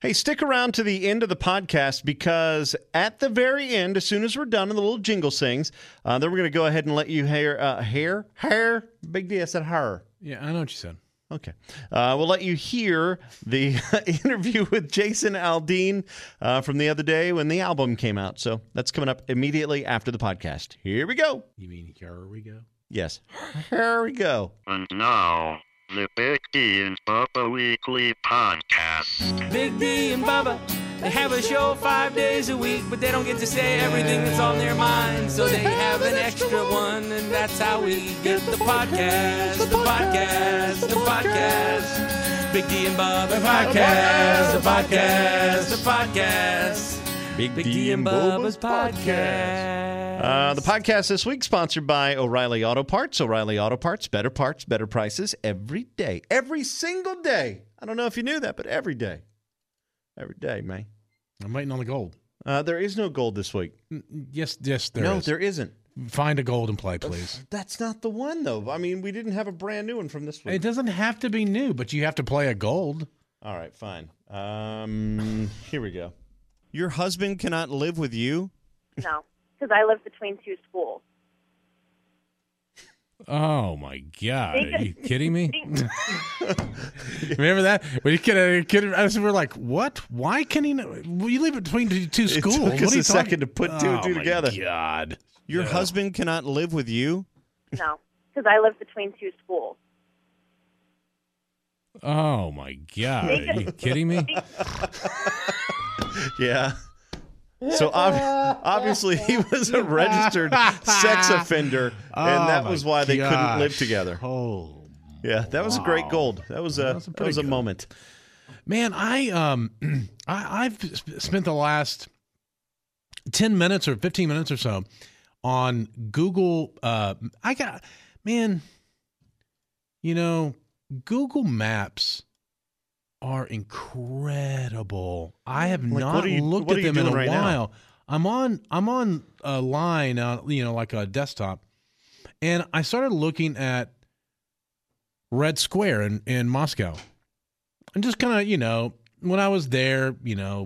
Hey, stick around to the end of the podcast because at the very end, as soon as we're done and the little jingle sings, then we're going to go ahead and let you hear, Big D, I said her. Yeah, I know what you said. Okay. We'll let you hear the interview with Jason Aldean from the other day when the album came out. So that's coming up immediately after the podcast. Here we go. You mean here we go? Yes. Here we go. And now, the Big D and Bubba Weekly Podcast. Big D and Bubba, they have a show 5 days a week, but they don't get to say everything that's on their mind, so they have an extra one, and that's how we get the podcast, the podcast, the podcast. Big D and Bubba podcast, the podcast, the podcast. Big D and Bubba's podcast. The podcast this week sponsored by O'Reilly Auto Parts. O'Reilly Auto Parts, better prices every day. Every single day. I don't know if you knew that, but every day. Every day, man. I'm waiting on the gold. There is no gold this week. Yes, there is. No, there isn't. Find a gold and play, please. That's not the one, though. I mean, we didn't have a brand new one from this week. It doesn't have to be new, but you have to play a gold. All right, fine. Here we go. Your husband cannot live with you? No, because I live between two schools. Oh, my God. Are you kidding me? Remember that? When you we're like, what? Why can he not? Well, you live between two schools. It took us a second to put two and two together. Oh, my God. Your husband cannot live with you? No, because I live between two schools. Oh, my God. Are you kidding me? Yeah. So obviously he was a registered sex offender, and that was why they couldn't live together. Oh, yeah, that was a great gold. That was a moment. Man, I've spent the last 10 minutes or 15 minutes or so on Google. Google Maps are incredible. I have not looked at them in a while. Now? I'm on a line, like a desktop, and I started looking at Red Square in Moscow, and just kind of when I was there,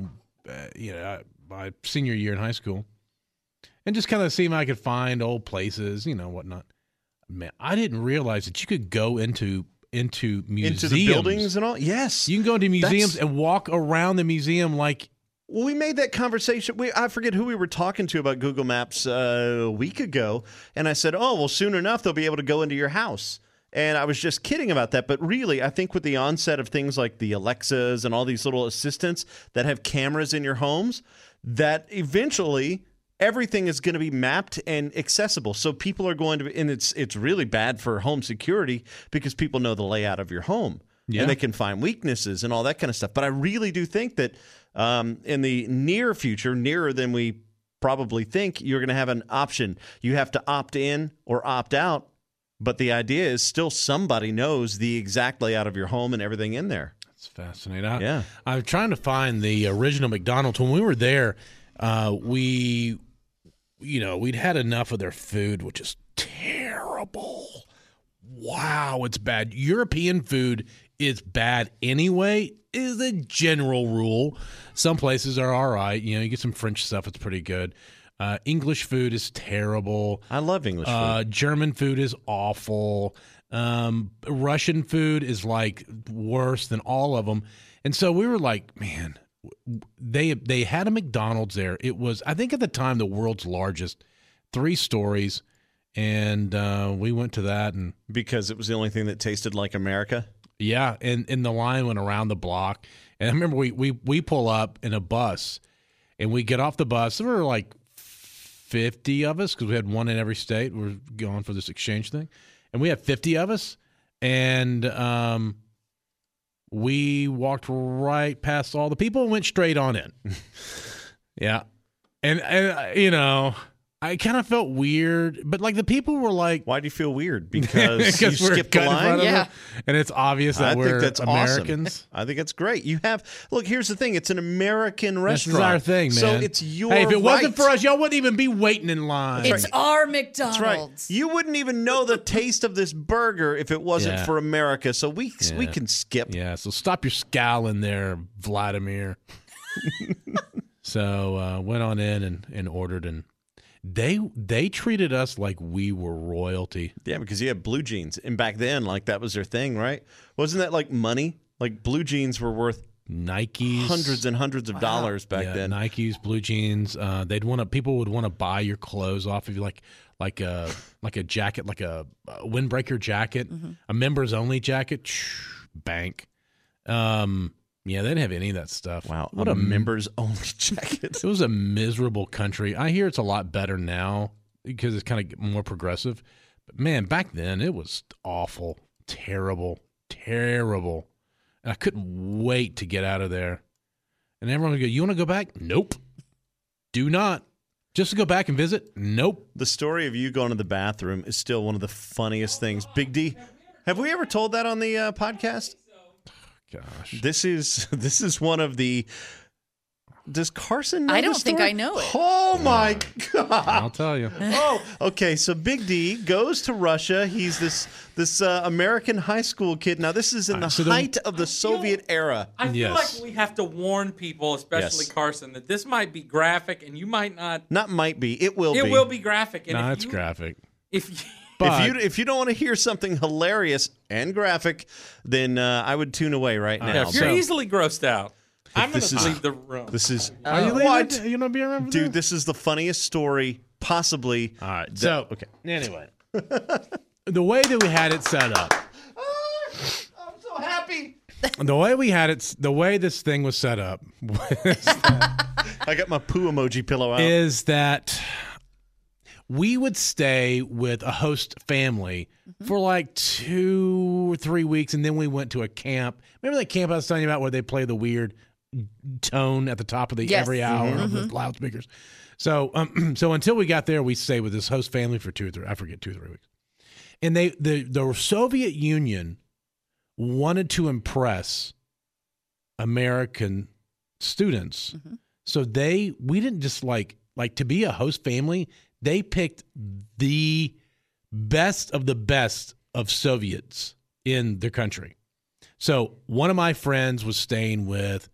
my senior year in high school, and just kind of see if I could find old places, whatnot. Man, I didn't realize that you could go into museums. Into the buildings and all? Yes. You can go into museums and walk around the museum like... Well, we made that conversation. I forget who we were talking to about Google Maps a week ago, and I said, soon enough, they'll be able to go into your house. And I was just kidding about that, but really, I think with the onset of things like the Alexas and all these little assistants that have cameras in your homes, that eventually... everything is going to be mapped and accessible. So people are going to, and it's really bad for home security because people know the layout of your home. Yeah. And they can find weaknesses and all that kind of stuff. But I really do think that in the near future, nearer than we probably think, you're going to have an option. You have to opt in or opt out. But the idea is still somebody knows the exact layout of your home and everything in there. That's fascinating. I'm trying to find the original McDonald's. When we were there, we'd had enough of their food, which is terrible. Wow, it's bad. European food is bad anyway, is a general rule. Some places are all right. You get some French stuff, it's pretty good. English food is terrible. I love English food. German food is awful. Russian food is like worse than all of them. And so we were like, man, they had a McDonald's there. It was, I think at the time, the world's largest, 3 stories, and we went to that. And because it was the only thing that tasted like America? Yeah, and the line went around the block. And I remember we pull up in a bus, and we get off the bus. There were like 50 of us because we had one in every state. We were going for this exchange thing. And we had 50 of us, and we walked right past all the people and went straight on in. Yeah. And I kind of felt weird, but like the people were like, Why do you feel weird? Because you we're skipped the cut in front line? of Yeah. them, and it's obvious that I we're think that's Americans. awesome. I think it's great. You have look. Here's the thing. It's an American This restaurant. is our thing, man. So it's your Hey, if it wasn't right. for us, y'all wouldn't even be waiting in line. It's our That's right. McDonald's. You wouldn't even know the taste of this burger if it wasn't Yeah. for America. So we Yeah. can skip. Yeah, so stop your scowling there, Vladimir. So went on in and ordered, and they treated us like we were royalty. Yeah, because you had blue jeans, and back then, like that was their thing, right? Wasn't that like money? Like blue jeans were worth Nikes, hundreds and hundreds of dollars back yeah, then. Nikes, blue jeans. People would want to buy your clothes off of you, like a jacket, like a windbreaker jacket, a members only jacket. Bank. Yeah, they didn't have any of that stuff. Wow, what a a members only jacket. It was a miserable country. I hear it's a lot better now because it's kind of more progressive. But man, back then it was awful, terrible. And I couldn't wait to get out of there. And everyone would go, "You want to go back?" Nope. Do not. Just to go back and visit? Nope. The story of you going to the bathroom is still one of the funniest things. Big D, have we ever told that on the podcast? Gosh. This is one of the. Does Carson know I the don't think story? I know it. Oh my God! I'll tell you. Oh, okay. So Big D goes to Russia. He's this American high school kid. Now this is in the so the- height of the Soviet era. I feel Yes. like we have to warn people, especially Yes. Carson, that this might be graphic, and you might not. Not might be. It will be. It will be graphic. And No, if it's you- graphic. If you, But If you don't want to hear something hilarious and graphic, then I would tune away right now. if you're So- easily grossed out, I'm going this to is- leave the room. This is Are you what? leaving? You gonna be around for Dude, that? this is the funniest story possibly. All right. So okay. Anyway, the way that we had it set up. I'm so happy. The way this thing was set up I got my poo emoji pillow out. is that we would stay with a host family for like 2 or 3 weeks, and then we went to a camp. Remember that camp I was telling you about where they play the weird tone at the top of the Yes. every hour of the loudspeakers? So, so until we got there, we stayed with this host family for 2 or 3 weeks. And the Soviet Union wanted to impress American students. So we didn't just like to be a host family. They picked the best of the best of Soviets in their country. So one of my friends was staying with.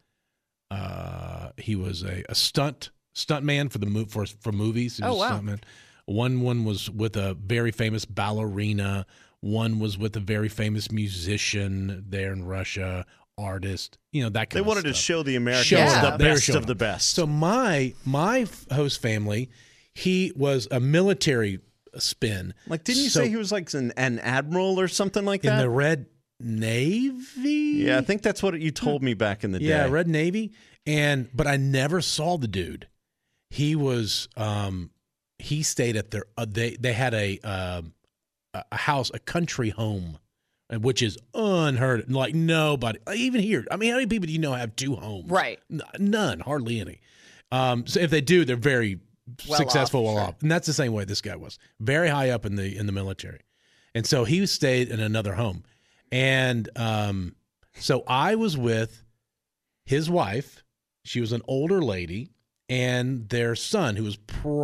He was a stuntman for movies. He was Oh, wow. a stuntman. One was with a very famous ballerina. One was with a very famous musician there in Russia, artist. You know, that kind They of wanted stuff. to show the Americans Yeah. the They were best showing of the them. best. So my host family, he was a military spin. like, didn't you So- say he was like an admiral or something like in that? the Red Navy? Yeah, I think that's what you told me back in the day. Yeah, Red Navy. But I never saw the dude. He was he stayed at their they had a house, a country home, which is unheard of. Like nobody, even here. I mean, how many people do you know have 2 homes? Right. None, hardly any. So if they do, they're very Well successful, off, well sure. off. And that's the same way this guy was. Very high up in the military. And so he stayed in another home. And so I was with his wife. She was an older lady, and their son, who was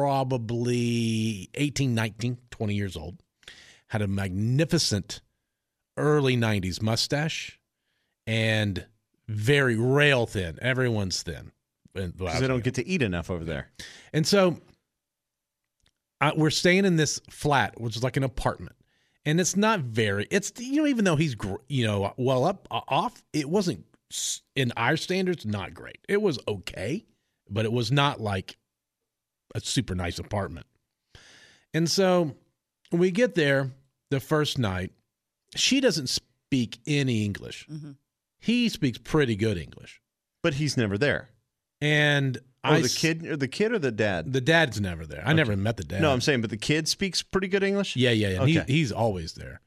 probably 18, 19, 20 years old, had a magnificent early 90s mustache and very rail thin. Everyone's thin. Because they don't get to eat enough over there. And so we're staying in this flat, which is like an apartment. And it's not even though he's, well off, it wasn't, in our standards, not great. It was okay, but it was not like a super nice apartment. And so when we get there the first night, she doesn't speak any English. He speaks pretty good English. But he's never there. And The kid or the dad? the dad's never there. I never met the dad. No, I'm saying, but the kid speaks pretty good English? Yeah. Okay. He's always there.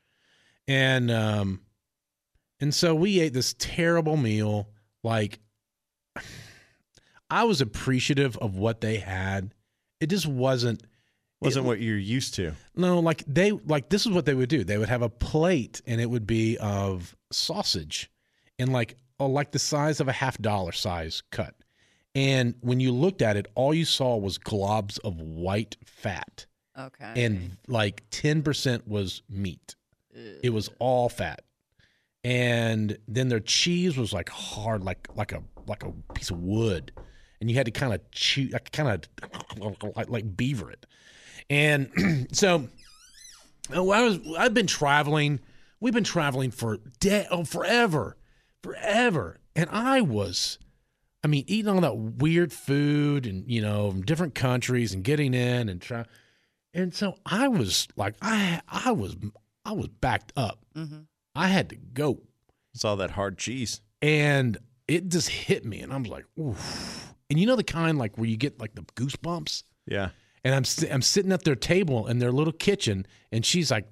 And so we ate this terrible meal. Like, I was appreciative of what they had. It just wasn't, Wasn't what you're used to. No, like this is what they would do. They would have a plate, and it would be of sausage, and like the size of a $50 size cut. And when you looked at it, all you saw was globs of white fat. Okay. And like 10% was meat. It was all fat. And then their cheese was like hard, like a piece of wood. And you had to kind of chew, like beaver it. And so I've been traveling. We've been traveling for forever. And eating all that weird food and, from different countries and getting in and and so I was like, I was backed up. Mm-hmm. I had to go. It's all that hard cheese. And it just hit me, and I was like, oof. And the kind like where you get like the goosebumps? Yeah. And I'm sitting at their table in their little kitchen, and she's like,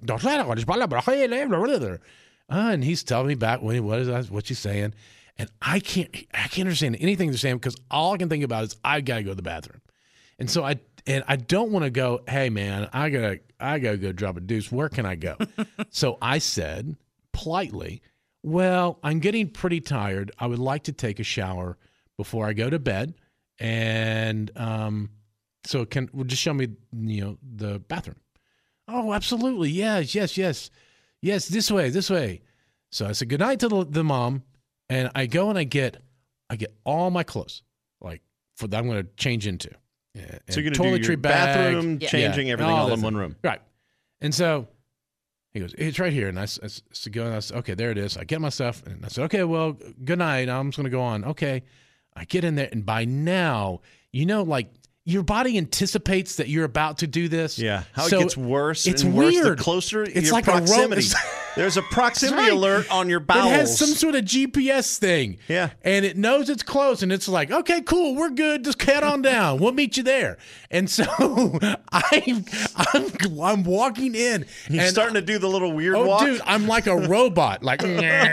and he's telling me back what she's saying, and I can't understand anything they're saying because all I can think about is I gotta go to the bathroom, and so I don't want to go. Hey man, I gotta go drop a deuce. Where can I go? So I said politely, well, I'm getting pretty tired. I would like to take a shower before I go to bed, and so just show me, the bathroom. Oh, absolutely. Yes. This way. So I said goodnight to the mom, and I go and I get all my clothes, like that I'm going to change into. Yeah, so you're going to do your bathroom, changing everything all in one room. Right. And so he goes, it's right here. And I go, and I said, okay, there it is. I get my stuff. And I said, okay, well, good night. I'm just going to go on. Okay. I get in there, and by now, like, your body anticipates that you're about to do this. Yeah. How so it gets worse it's and weird. worse the closer it's your like proximity. There's a proximity alert on your bowels. It has some sort of GPS thing. Yeah. And it knows it's close, and it's like, okay, cool, we're good. Just head on down. We'll meet you there. And so I'm walking in. You're starting to do the little weird walk. Dude, I'm like a robot. Like,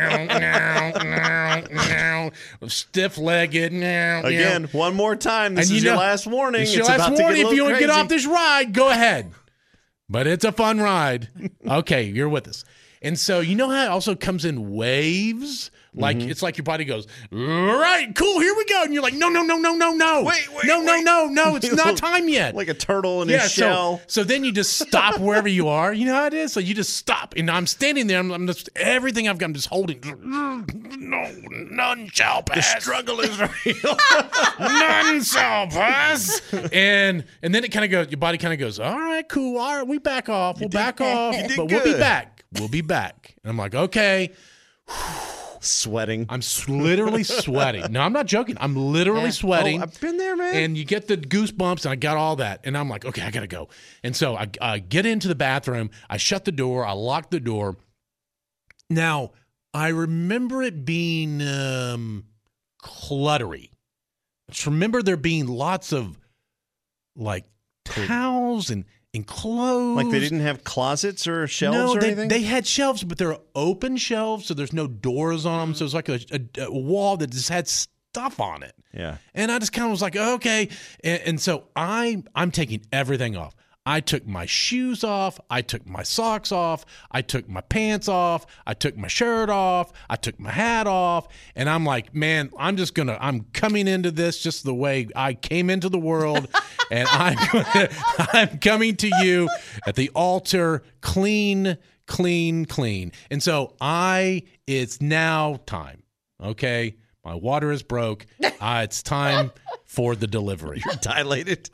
stiff-legged. Again, one more time. This is your last warning. It's your last warning. If you want to get crazy. off this ride, go ahead. But it's a fun ride. Okay, you're with us. And so how it also comes in waves? Like, it's like your body goes, all right, cool, here we go. And you're like, no. Wait. No, it's not time yet. Like a turtle in his shell. So then you just stop wherever you are. You know how it is? So you just stop. And I'm standing there. I'm just, everything I've got, I'm just holding. No, none shall pass. The struggle is real. None shall pass. And then it kind of goes, your body kind of goes, all right, cool. All right, we back off. We'll back off. But we'll be back. We'll be back. And I'm like, okay. Sweating. I'm literally sweating. No, I'm not joking. I'm literally sweating. Oh, I've been there, man. And you get the goosebumps, and I got all that. And I'm like, okay, I got to go. And so I get into the bathroom. I shut the door. I lock the door. Now, I remember it being cluttery. I just remember there being lots of, like, towels and clothes. Like they didn't have closets or shelves or anything? They had shelves, but they're open shelves, so there's no doors on them. So it's like a wall that just had stuff on it. Yeah. And I just kind of was like, okay. And so I'm taking everything off. I took my shoes off. I took my socks off. I took my pants off. I took my shirt off. I took my hat off. And I'm like, man, I'm coming into this just the way I came into the world. And I'm coming to you at the altar clean. And so it's now time. Okay. My water is broke. It's time for the delivery. You're dilated.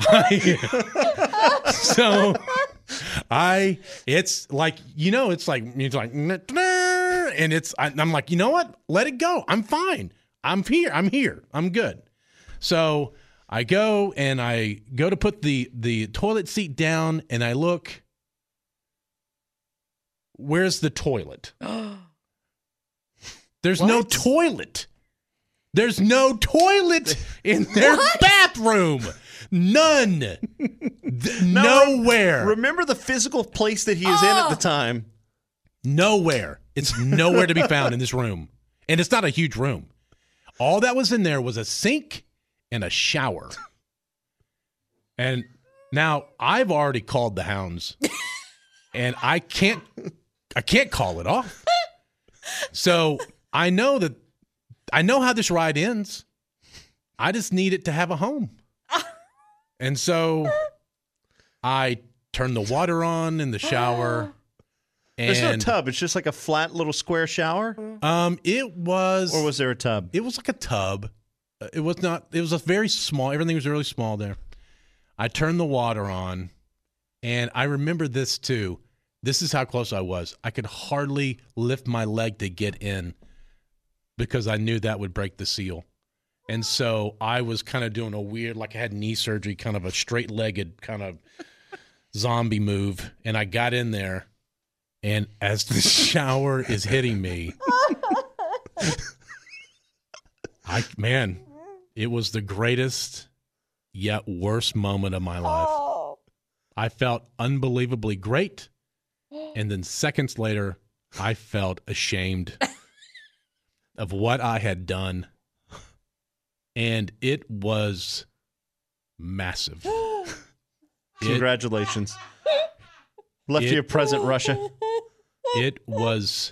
So it's like, and I'm like, you know what? Let it go. I'm fine. I'm here. I'm good. So I go to put the toilet seat down, and I look. Where's the toilet? There's no toilet. There's no toilet in their bathroom. None. Nowhere. Remember the physical place that he is in at the time. Nowhere. It's nowhere to be found in this room. And it's not a huge room. All that was in there was a sink and a shower. And Now, I've already called the hounds, and I can't call it off. So I know how this ride ends. I just need it to have a home. And so I turned the water on in the shower. And There's no tub. It's just like a flat little square shower? It was... Or was there a tub? It was like a tub. It was not... It was a very small... Everything was really small there. I turned the water on, and I remember this, too. This is how close I was. I could hardly lift my leg to get in because I knew that would break the seal. And so I was kind of doing a weird, like I had knee surgery, kind of a straight-legged kind of zombie move, and I got in there. And as the shower is hitting me, it was the greatest yet worst moment of my life. I felt unbelievably great. And then seconds later, I felt ashamed of what I had done. And it was massive. Congratulations. Left you a present, Russia. It was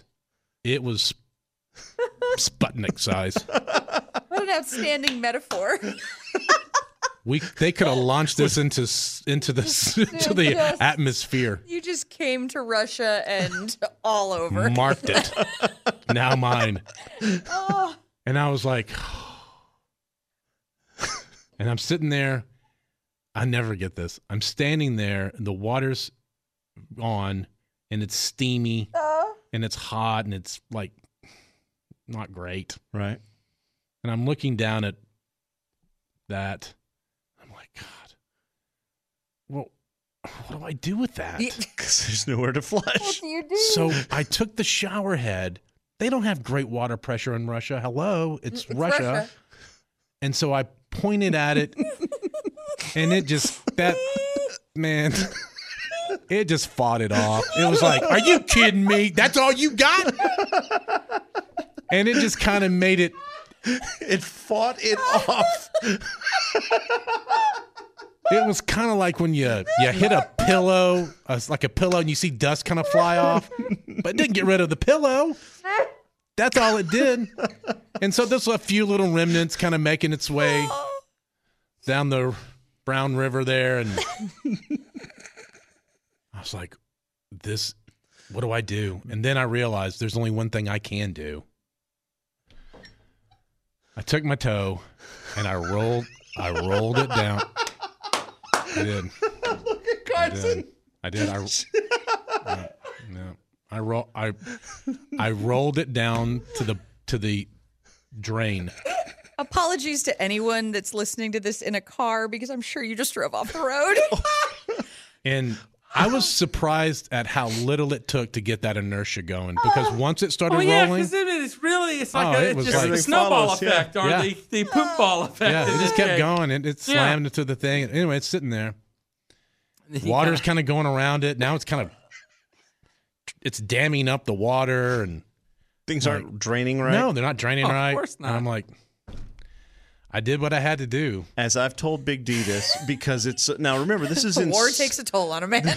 Sputnik size. What an outstanding metaphor. They could have launched this into the atmosphere. You just came to Russia and all over. Marked it. Now mine. Oh. And I was like, and I'm sitting there. I never get this. I'm standing there, and the water's on, and it's steamy, and it's hot, and it's like not great. Right. And I'm looking down at that. I'm like, God, well, what do I do with that? Because there's nowhere to flush. What do you do? So I took the shower head. They don't have great water pressure in Russia. Hello, it's Russia. And so I pointed at it, and it just, it just fought it off. It was like, are you kidding me? That's all you got? And it just kind of made it. It fought it off. It was kind of like when you hit a pillow, like a pillow, and you see dust kind of fly off, but it didn't get rid of the pillow. That's all it did. And so there's a few little remnants kind of making its way down the Brown River there, and I was like, what do I do? And then I realized there's only one thing I can do. I took my toe and I rolled it down. I did. Look at Carson. I did. I rolled it down to the drain. Apologies to anyone that's listening to this in a car because I'm sure you just drove off the road. And I was surprised at how little it took to get that inertia going, because once it started rolling, it's like a snowball effect or the poop ball effect. Yeah, it just kept going, and it slammed into the thing. Anyway, it's sitting there. Water's kind of going around it. Now it's damming up the water, and things aren't draining right. No, they're not draining right. Of course not. And I'm like, I did what I had to do. As I've told Big D this, because it's now remember this is The in war takes a toll on a man.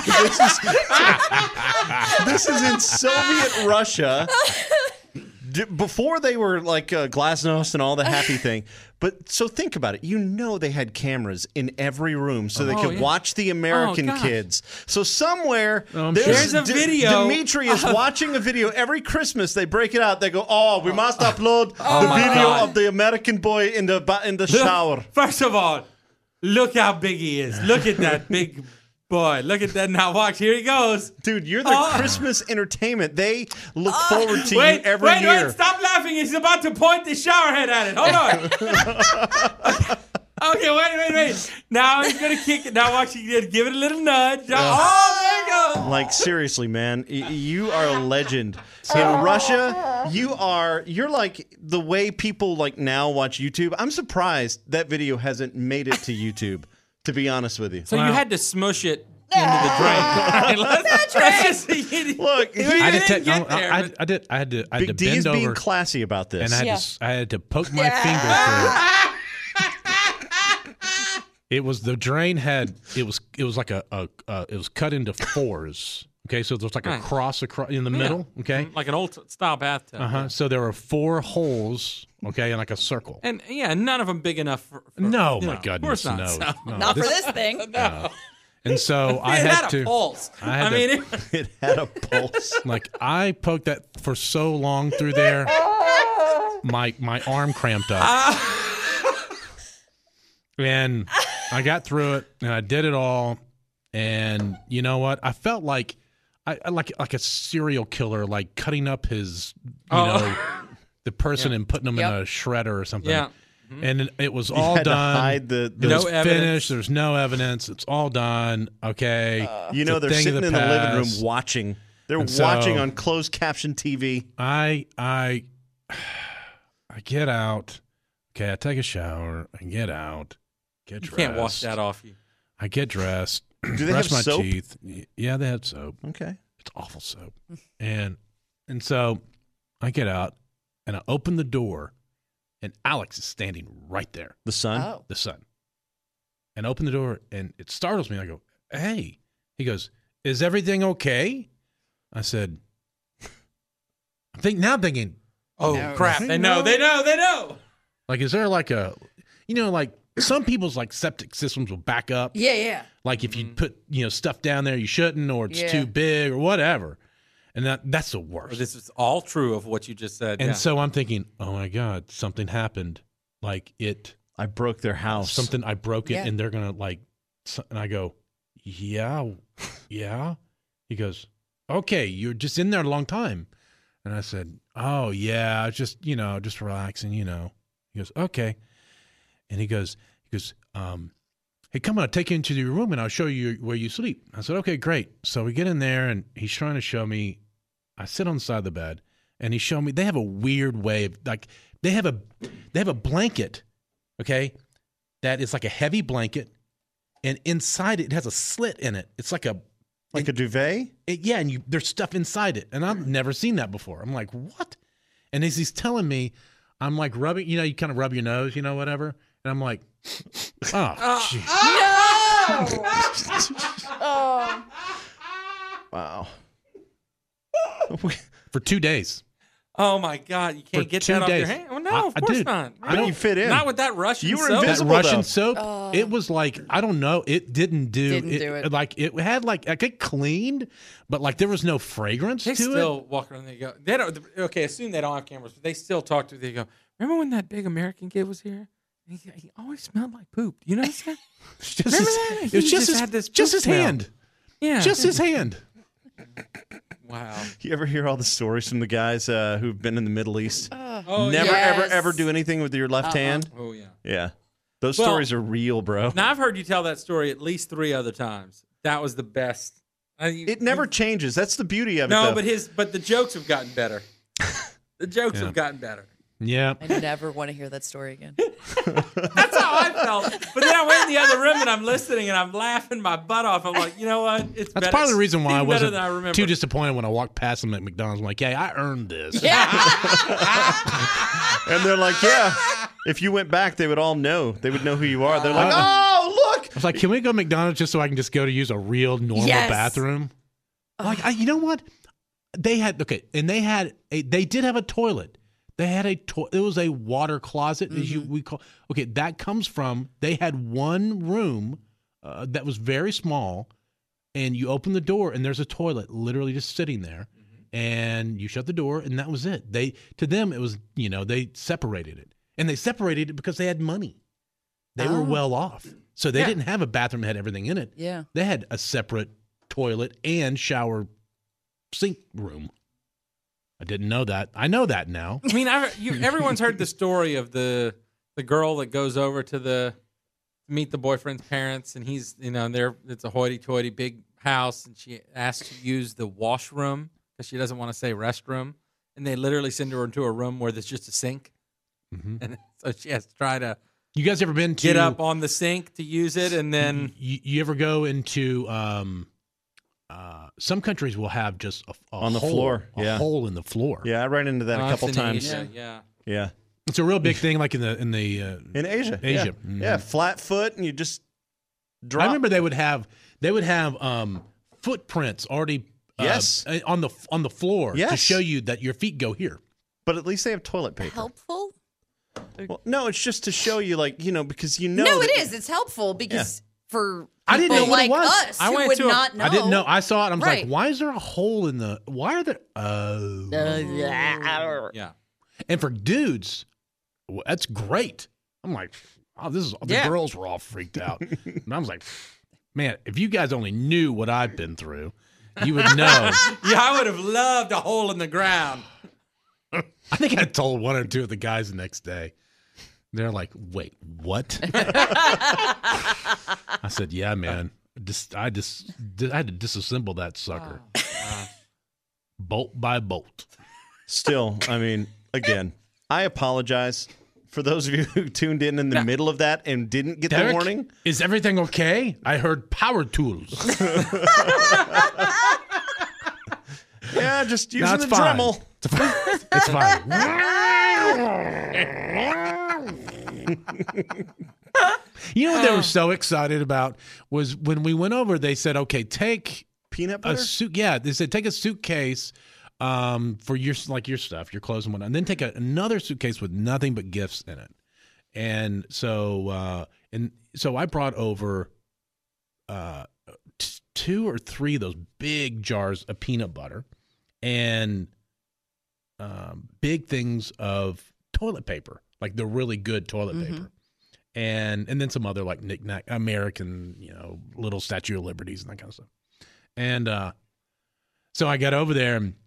this is in Soviet Russia before they were like Glasnost and all the happy thing. But so think about it. You know they had cameras in every room so they could watch the American kids. So somewhere there's a video. Dimitri is watching a video every Christmas. They break it out. They go, "Oh, we must upload the video of the American boy in the shower." First of all, look how big he is. Look at that big boy. Look at that. Now watch. Here he goes. Dude, you're the Christmas entertainment. They look forward to you every year. Wait, stop laughing. He's about to point the shower head at it. Hold on. Okay, wait. Now he's going to kick it. Now watch. Give it a little nudge. There you go. Like, seriously, man. You are a legend. In Russia, you're like the way people like now watch YouTube. I'm surprised that video hasn't made it to YouTube. To be honest with you. So you had to smush it into the drain. Let's just look. I had to Big D bend is over, being classy about this. and I had to poke my finger through. It was the drain had it was like it was cut into fours. Okay, so there's like a cross across in the middle. Okay, like an old style bathtub. So there were 4 holes. Okay, in like a circle. And none of them big enough for no, my of goodness, course not. no, So. Not for this thing. No. And so I It had had to. a pulse. I mean, It had a pulse. Like I poked that for so long through there, my arm cramped up, and I got through it, and I did it all, and you know what? I felt like I like a serial killer, like cutting up his, the person and putting them in a shredder or something. Yeah. And it was You all had to done. hide the It was No evidence. finished. There's no evidence. It's all done. Okay. you know, It's a they're thing sitting of in the the living room past. watching. They're And so- watching on closed caption TV. I get out. Okay, I take a shower. I get out. Get you dressed. can't wash that off you. I get dressed. Do they brush have my soap? teeth. Yeah, they had soap. Okay. It's awful soap. and so I get out and I open the door, and Alex is standing right there. The sun. Oh. The son. And I open the door, and it startles me. I go, "Hey." He goes, "Is everything okay?" I said, I'm thinking, Oh, No. crap. They know. They know. like, is there like a, like some people's like septic systems will back up. Yeah. Like if you put, stuff down there you shouldn't, or it's Yeah. too big or whatever. And that's the worst. This is all true of what you just said. And yeah. so I'm thinking, oh my God, something happened. Like I broke their house. I broke it, Yeah. and they're going to and I go, yeah. He goes, okay, you're just in there a long time. And I said, oh yeah, just relaxing, He goes, okay. And he goes, hey, come on, I'll take you into your room and I'll show you where you sleep. I said, okay, great. So we get in there and he's trying to show me. I sit on the side of the bed and he showed me they have a weird way of they have a blanket, okay, that is like a heavy blanket, and inside it has a slit in it. It's like a duvet. and there's stuff inside it, and I've never seen that before. I'm like, what? And as he's telling me, I'm like rubbing, you kind of rub your nose, whatever, and I'm like, oh, gee. Oh. Wow. For 2 days. Oh my God! You can't For get 2 that off your days. hand. Oh no, of I course did. not. I don't- You fit in. Not with that Russian. You were soap. That invisible. Russian though. soap, it was like, I don't know, it didn't do it. Like it had like it cleaned, but like there was no fragrance They to still it. walk around. They go. They don't. Okay, assume they don't have cameras, but they still talk to. They go. Remember when that big American kid was here? He always smelled like poop. You know that? It's just Remember his, that? it was He just just had this just poop his smell. hand, Yeah. just his hand. Wow. You ever hear all the stories from the guys who've been in the Middle East? Oh Never, yes. ever do anything with your left hand? Oh yeah. Yeah. Those Well- stories are real, bro. Now I've heard you tell that story at least 3 other times. That was the best. It never changes. That's the beauty of it, No, though. but the jokes have gotten better. The jokes have gotten better. Yeah, I never want to hear that story again. That's how I felt. But then I went in the other room and I'm listening and I'm laughing my butt off. I'm like, you know what? It's that's better. part of the reason why I Even better wasn't than I remember. too disappointed when I walked past them at McDonald's. I'm like, yeah, I earned this. And they're like, yeah. If you went back, they would all know. They would know who you are. They're like, oh, look. I was like, can we go to McDonald's just so I can just go to use a real normal Yes. bathroom? Like, you know what? They had they did have a toilet. They had it was a water closet, as we call. Okay, that comes from they had one room that was very small, and you open the door and there's a toilet literally just sitting there, and you shut the door and that was it. To them it was they separated it, and they separated it because they had money. They were well off, so they didn't have a bathroom that had everything in it. Yeah. They had a separate toilet and shower sink room. I didn't know that. I know that now. I mean, everyone's heard the story of the girl that goes over to meet the boyfriend's parents, and he's it's a hoity-toity big house, and she asks to use the washroom because she doesn't want to say restroom, and they literally send her into a room where there's just a sink, and so she has to try to You guys ever been to get up on the sink to use it, and then You ever go into some countries will have just a On the hole, floor, a yeah. hole in the floor. Yeah, I ran into that a Oh, couple that's in times. Asia, yeah. Yeah. It's a real big thing, like in the In Asia. Asia. Yeah. Yeah, flat foot, and you just drop. I remember they would have footprints already Yes. on the floor to Yes. show you that your feet go here. But at least they have toilet paper. Helpful? Well, no, it's just to show you, like, because you know. No, that- it is. It's helpful because for I didn't know people what it like was. us I who went would to a- not know. I didn't know. I saw it. And I was Right. like, why is there a hole in the? Why are there? Yeah. And for dudes, well, that's great. I'm like, oh, this is the Yeah. girls were all freaked out, and I was like, man, if you guys only knew what I've been through, you would know. Yeah, I would have loved a hole in the ground. I think I told one or two of the guys the next day. They're like, wait, what? I said, yeah, man. I had to disassemble that sucker, bolt by bolt. Still, I mean, again, I apologize for those of you who tuned in the middle of that and didn't get Derek, the warning. is everything okay? I heard power tools. Yeah, just using No, it's the fine. Dremel. It's fine. You know what they were so excited about was when we went over, they said, okay, take Peanut a butter? suit. Yeah, they said take a suitcase for your stuff, your clothes and whatnot, and then take another suitcase with nothing but gifts in it. And so I brought over 2 or 3 of those big jars of peanut butter and big things of toilet paper, like the really good toilet paper. And then some other like knick-knack American, little Statue of Liberties and that kind of stuff. And so I got over there and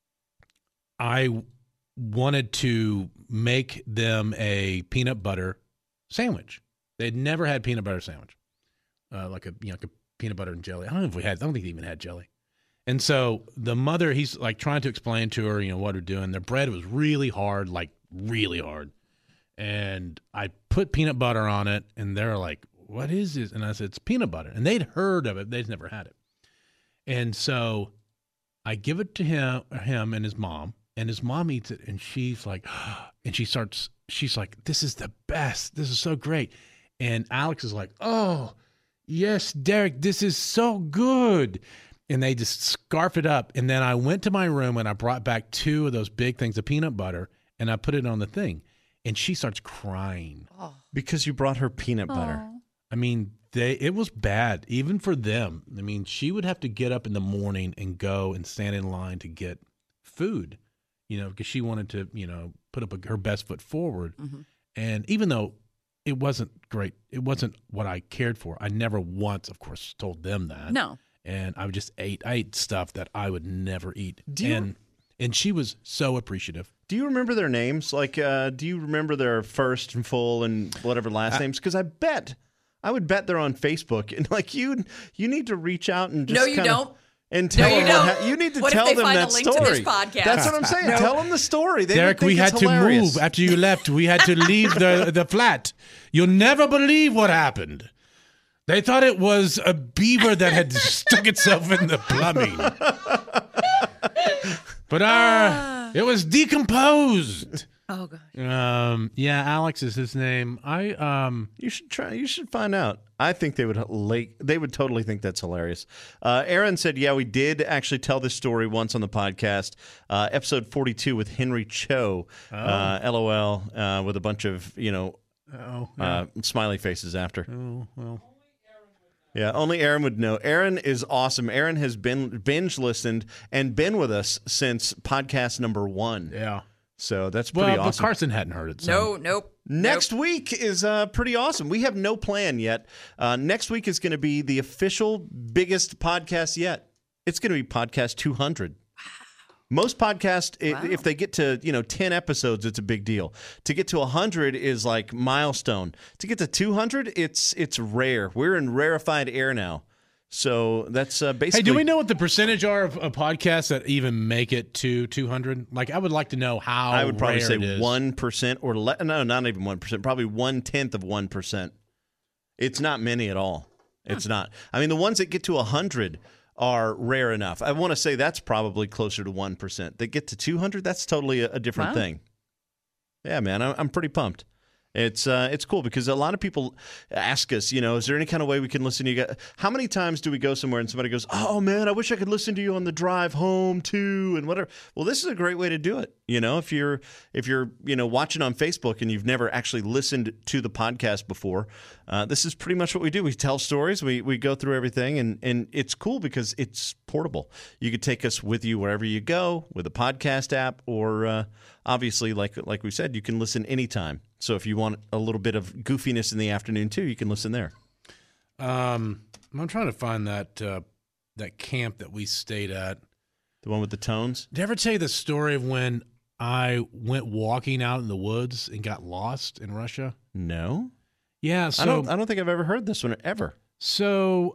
I wanted to make them a peanut butter sandwich. They'd never had peanut butter sandwich, like a peanut butter and jelly. I don't think they even had jelly. And so the mother, he's like trying to explain to her, what they're doing. Their bread was really hard, like really hard. And I put peanut butter on it, and they're like, what is this? And I said, it's peanut butter. And they'd heard of it. They'd never had it. And so I give it to him and his mom, and his mom eats it, and she's like, and she's like, this is the best. This is so great. And Alex is like, oh, yes, Derek, this is so good. And they just scarf it up. And then I went to my room, and I brought back 2 of those big things of peanut butter, and I put it on the thing. And she starts crying. Because you brought her peanut butter. I mean, it was bad, even for them. I mean, she would have to get up in the morning and go and stand in line to get food, because she wanted to, put up her best foot forward. And even though it wasn't great, it wasn't what I cared for. I never once, of course, told them that. No. And I ate stuff that I would never eat. Do And she was so appreciative. Do you remember their names? Like, do you remember their first and full and whatever last names? Because I would bet they're on Facebook. And like you need to reach out and just No, you kinda, don't. And tell you them don't. you need to What if tell they them find a that link to story. this podcast? That's what I'm saying. Tell them the story. They Derek, would think we had it's to hilarious. move after you left. We had to leave the flat. You'll never believe what happened. They thought it was a beaver that had stuck itself in the plumbing. But it was decomposed. Oh gosh. Yeah, Alex is his name. You should try. You should find out. I think they would totally think that's hilarious. Aaron said, "Yeah, we did actually tell this story once on the podcast, episode 42 with Henry Cho, LOL, with a bunch of smiley faces after." Oh, well. Yeah, only Aaron would know. Aaron is awesome. Aaron has been binge listened and been with us since podcast number 1. Yeah. So that's pretty But awesome. Carson hadn't heard it. So. Nope. Next week is pretty awesome. We have no plan yet. Next week is going to be the official biggest podcast yet. It's going to be podcast 200. Most podcasts, if they get to 10 episodes, it's a big deal. To get to 100 is like milestone. To get to 200, it's rare. We're in rarefied air now. So that's basically. Hey, do we know what the percentage are of podcasts that even make it to 200? Like, I would like to know how. I would probably rare say it is. 1% or no, not even 1%. Probably 1/10 of 1%. It's not many at all. It's not. I mean, the ones that get to 100 are rare enough. I want to say that's probably closer to 1%. They get to 200, that's totally a different thing. Yeah, man, I'm pretty pumped. It's cool because a lot of people ask us, is there any kind of way we can listen to you guys? How many times do we go somewhere and somebody goes, oh man, I wish I could listen to you on the drive home too, and whatever. Well, this is a great way to do it. If you're watching on Facebook and you've never actually listened to the podcast before, this is pretty much what we do. We tell stories, we go through everything, and it's cool because it's portable. You could take us with you wherever you go with a podcast app, or obviously, like we said, you can listen anytime. So if you want a little bit of goofiness in the afternoon too, you can listen there. I'm trying to find that camp that we stayed at. The one with the tones? Did I ever tell you the story of when I went walking out in the woods and got lost in Russia? No. Yeah, so I don't think I've ever heard this one ever. So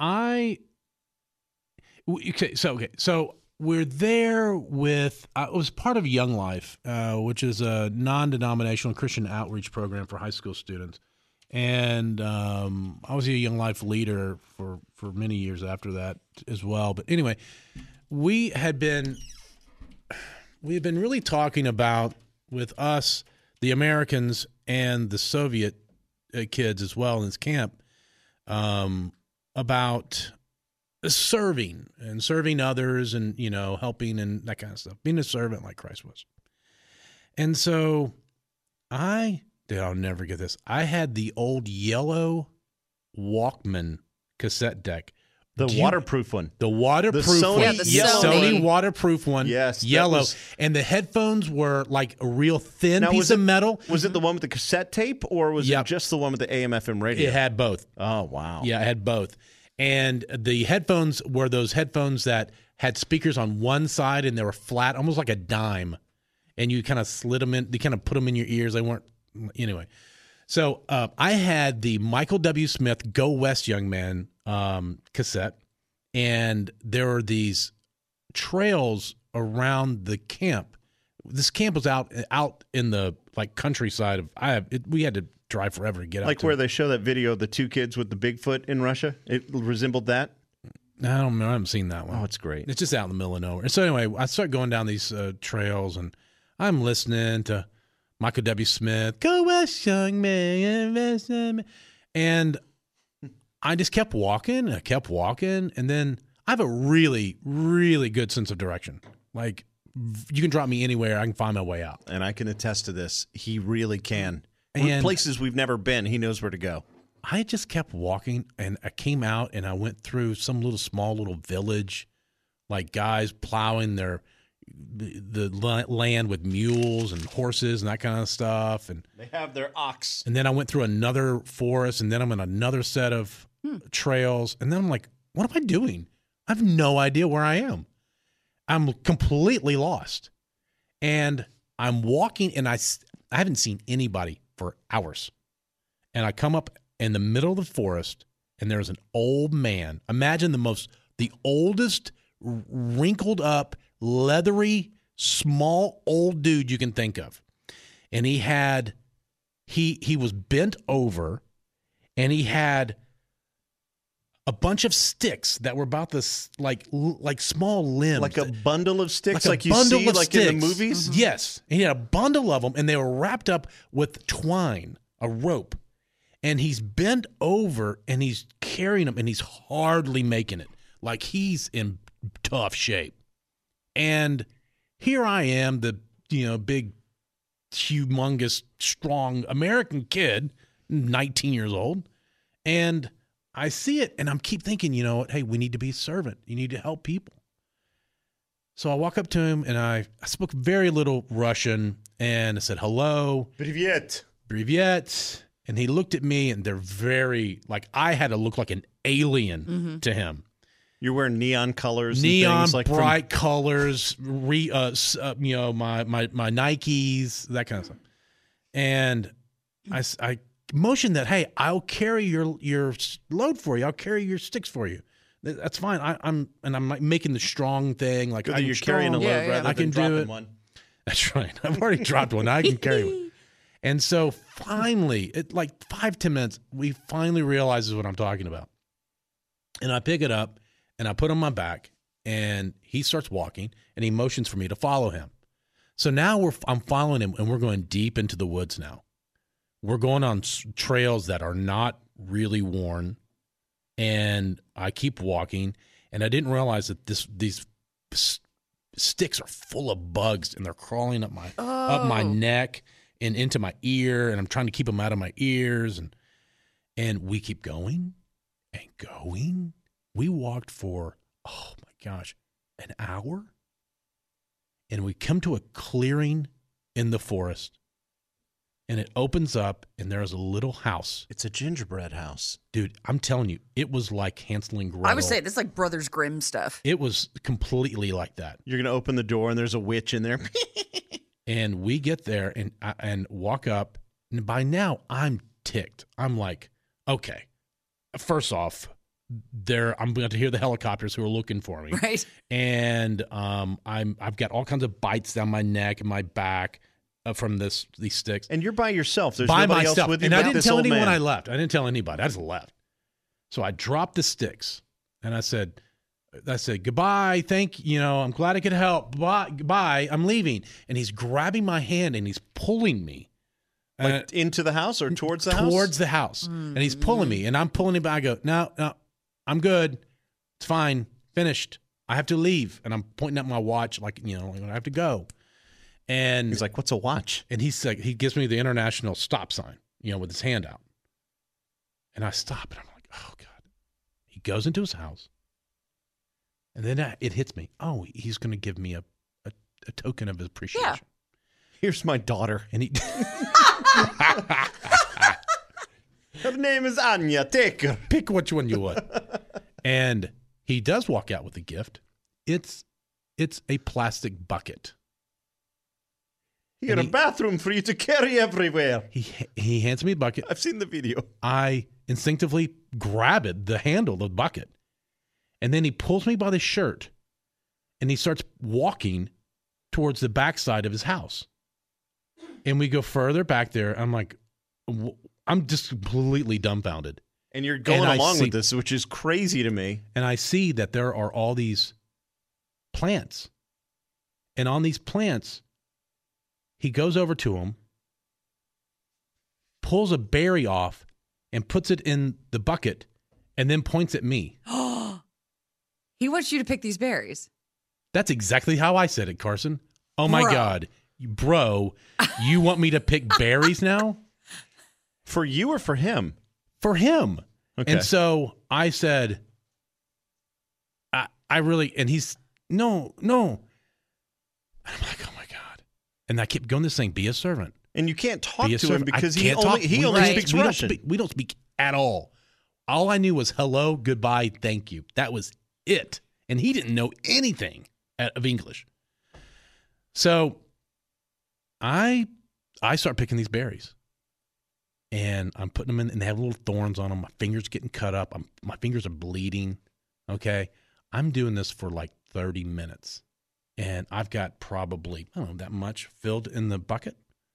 we're there with it was part of Young Life, which is a non-denominational Christian outreach program for high school students. And I was a Young Life leader for many years after that as well. But anyway, we had been really talking about, with us, the Americans and the Soviet kids as well in this camp, about serving others and, helping and that kind of stuff, being a servant like Christ was. And so I'll never get this. I had the old yellow Walkman cassette deck. The waterproof one. The waterproof Sony, one. Yeah, the Sony waterproof one. Yes. Yellow. And the headphones were like a real thin piece of metal. Was it the one with the cassette tape, or was Yep. it just the one with the AM/FM radio? It had both. Oh, wow. Yeah, it had both. And the headphones were those headphones that had speakers on one side and they were flat, almost like a dime. And you kind of slid them in, you kind of put them in your ears. They weren't, anyway. So I had the Michael W. Smith Go West Young Man cassette. And there were these trails around the camp. This camp was out in the countryside we had to drive forever to get out. Like where they show that video of the two kids with the Bigfoot in Russia? It resembled that? I don't know. I haven't seen that one. Oh, it's great. It's just out in the middle of nowhere. So anyway, I start going down these trails, and I'm listening to Michael W. Smith, Go West Young Man. And I just kept walking, and then I have a really, really good sense of direction. Like, you can drop me anywhere, I can find my way out. And I can attest to this. He really can. And places we've never been, he knows where to go. I just kept walking, and I came out, and I went through some small little village, like guys plowing the land with mules and horses and that kind of stuff. And they have their ox. And then I went through another forest, and then I'm in another set of trails, and then I'm like, what am I doing? I have no idea where I am. I'm completely lost. And I'm walking, and I haven't seen anybody for hours. And I come up in the middle of the forest, and there's an old man. Imagine the oldest, wrinkled up, leathery, small, old dude you can think of. And he was bent over, and he had a bunch of sticks that were about this, like small limbs. Like a bundle of sticks, like you bundle see of like sticks. in the movies? Mm-hmm. Yes. And he had a bundle of them, and they were wrapped up with twine, a rope. And he's bent over, and he's carrying them, and he's hardly making it. Like he's in tough shape. And here I am, the big, humongous, strong American kid, 19 years old, and I see it, and I keep thinking, hey, we need to be a servant. You need to help people. So I walk up to him, and I spoke very little Russian, and I said, hello. Privyet. Privyet. And he looked at me, and they're very, I had to look like an alien to him. You're wearing neon colors. Neon, and things bright colors, my Nikes, that kind of stuff. And I motioned that, hey, I'll carry your load for you. I'll carry your sticks for you. That's fine. I'm making the strong thing. Like you're carrying a load rather I can than dropping do it. one. That's right. I've already dropped one. I can carry one. And so finally, 5-10 minutes, we finally realizes what I'm talking about. And I pick it up, and I put it on my back, and he starts walking, and he motions for me to follow him. So now I'm following him, and we're going deep into the woods now. we're going on trails that are not really worn, and I keep walking, and I didn't realize that these sticks are full of bugs, and they're crawling up my neck and into my ear, and I'm trying to keep them out of my ears, and we keep going and going. We walked for, oh my gosh, an hour, and we come to a clearing in the forest, and it opens up, and there's a little house. It's a gingerbread house. Dude, I'm telling you, it was like Hansel and Gretel. I would say this is like Brothers Grimm stuff. It was completely like that. You're going to open the door, and there's a witch in there. And we get there and walk up, and by now I'm ticked. I'm like, okay, first off, I'm going to hear the helicopters who are looking for me, Right. And I've got all kinds of bites down my neck and my back from these sticks. And you're by yourself. There's By nobody myself. else with you. And I but didn't this tell old anyone man. I left. I didn't tell anybody. I just left. So I dropped the sticks, and I said, goodbye, I'm glad I could help. Goodbye, I'm leaving. And he's grabbing my hand, and he's pulling me. Like into the house or towards the house? Towards the house. And he's pulling me, and I'm pulling him back. I go, no, I'm good. It's fine. Finished. I have to leave. And I'm pointing at my watch like I have to go. And He's like, what's a watch? And he's like, he gives me the international stop sign, with his hand out. And I stop, and I'm like, oh, God. He goes into his house. And then it hits me. Oh, he's going to give me a token of appreciation. Yeah. Here's my daughter. And he Her name is Anya. Take her. pick which one you want. And he does walk out with a gift. It's a plastic bucket. Here, a bathroom for you to carry everywhere. He hands me a bucket. I've seen the video. I instinctively grab the handle of the bucket. And then he pulls me by the shirt, and he starts walking towards the backside of his house. And we go further back there. I'm like, I'm just completely dumbfounded. And you're going And I along see- with this, which is crazy to me. And I see that there are all these plants. And on these plants, he goes over to them, pulls a berry off, and puts it in the bucket, and then points at me. He wants you to pick these berries. That's exactly how I said it, Carson. Oh, my Bro. God. Bro, you want me to pick berries now? For you or for him? For him. Okay. And so I said, I really, and he's, no. And I'm like, oh, my God. And I kept going this thing, be a servant. And you can't talk Be a to him servant. because I he can't only, talk. he We only don't- speaks we don't Russian. we don't speak at all. All I knew was hello, goodbye, thank you. That was it. And he didn't know anything of English. So I start picking these berries. And I'm putting them in, and they have little thorns on them. My fingers getting cut up. My fingers are bleeding. Okay. I'm doing this for like 30 minutes. And I've got probably, I don't know, that much filled in the bucket.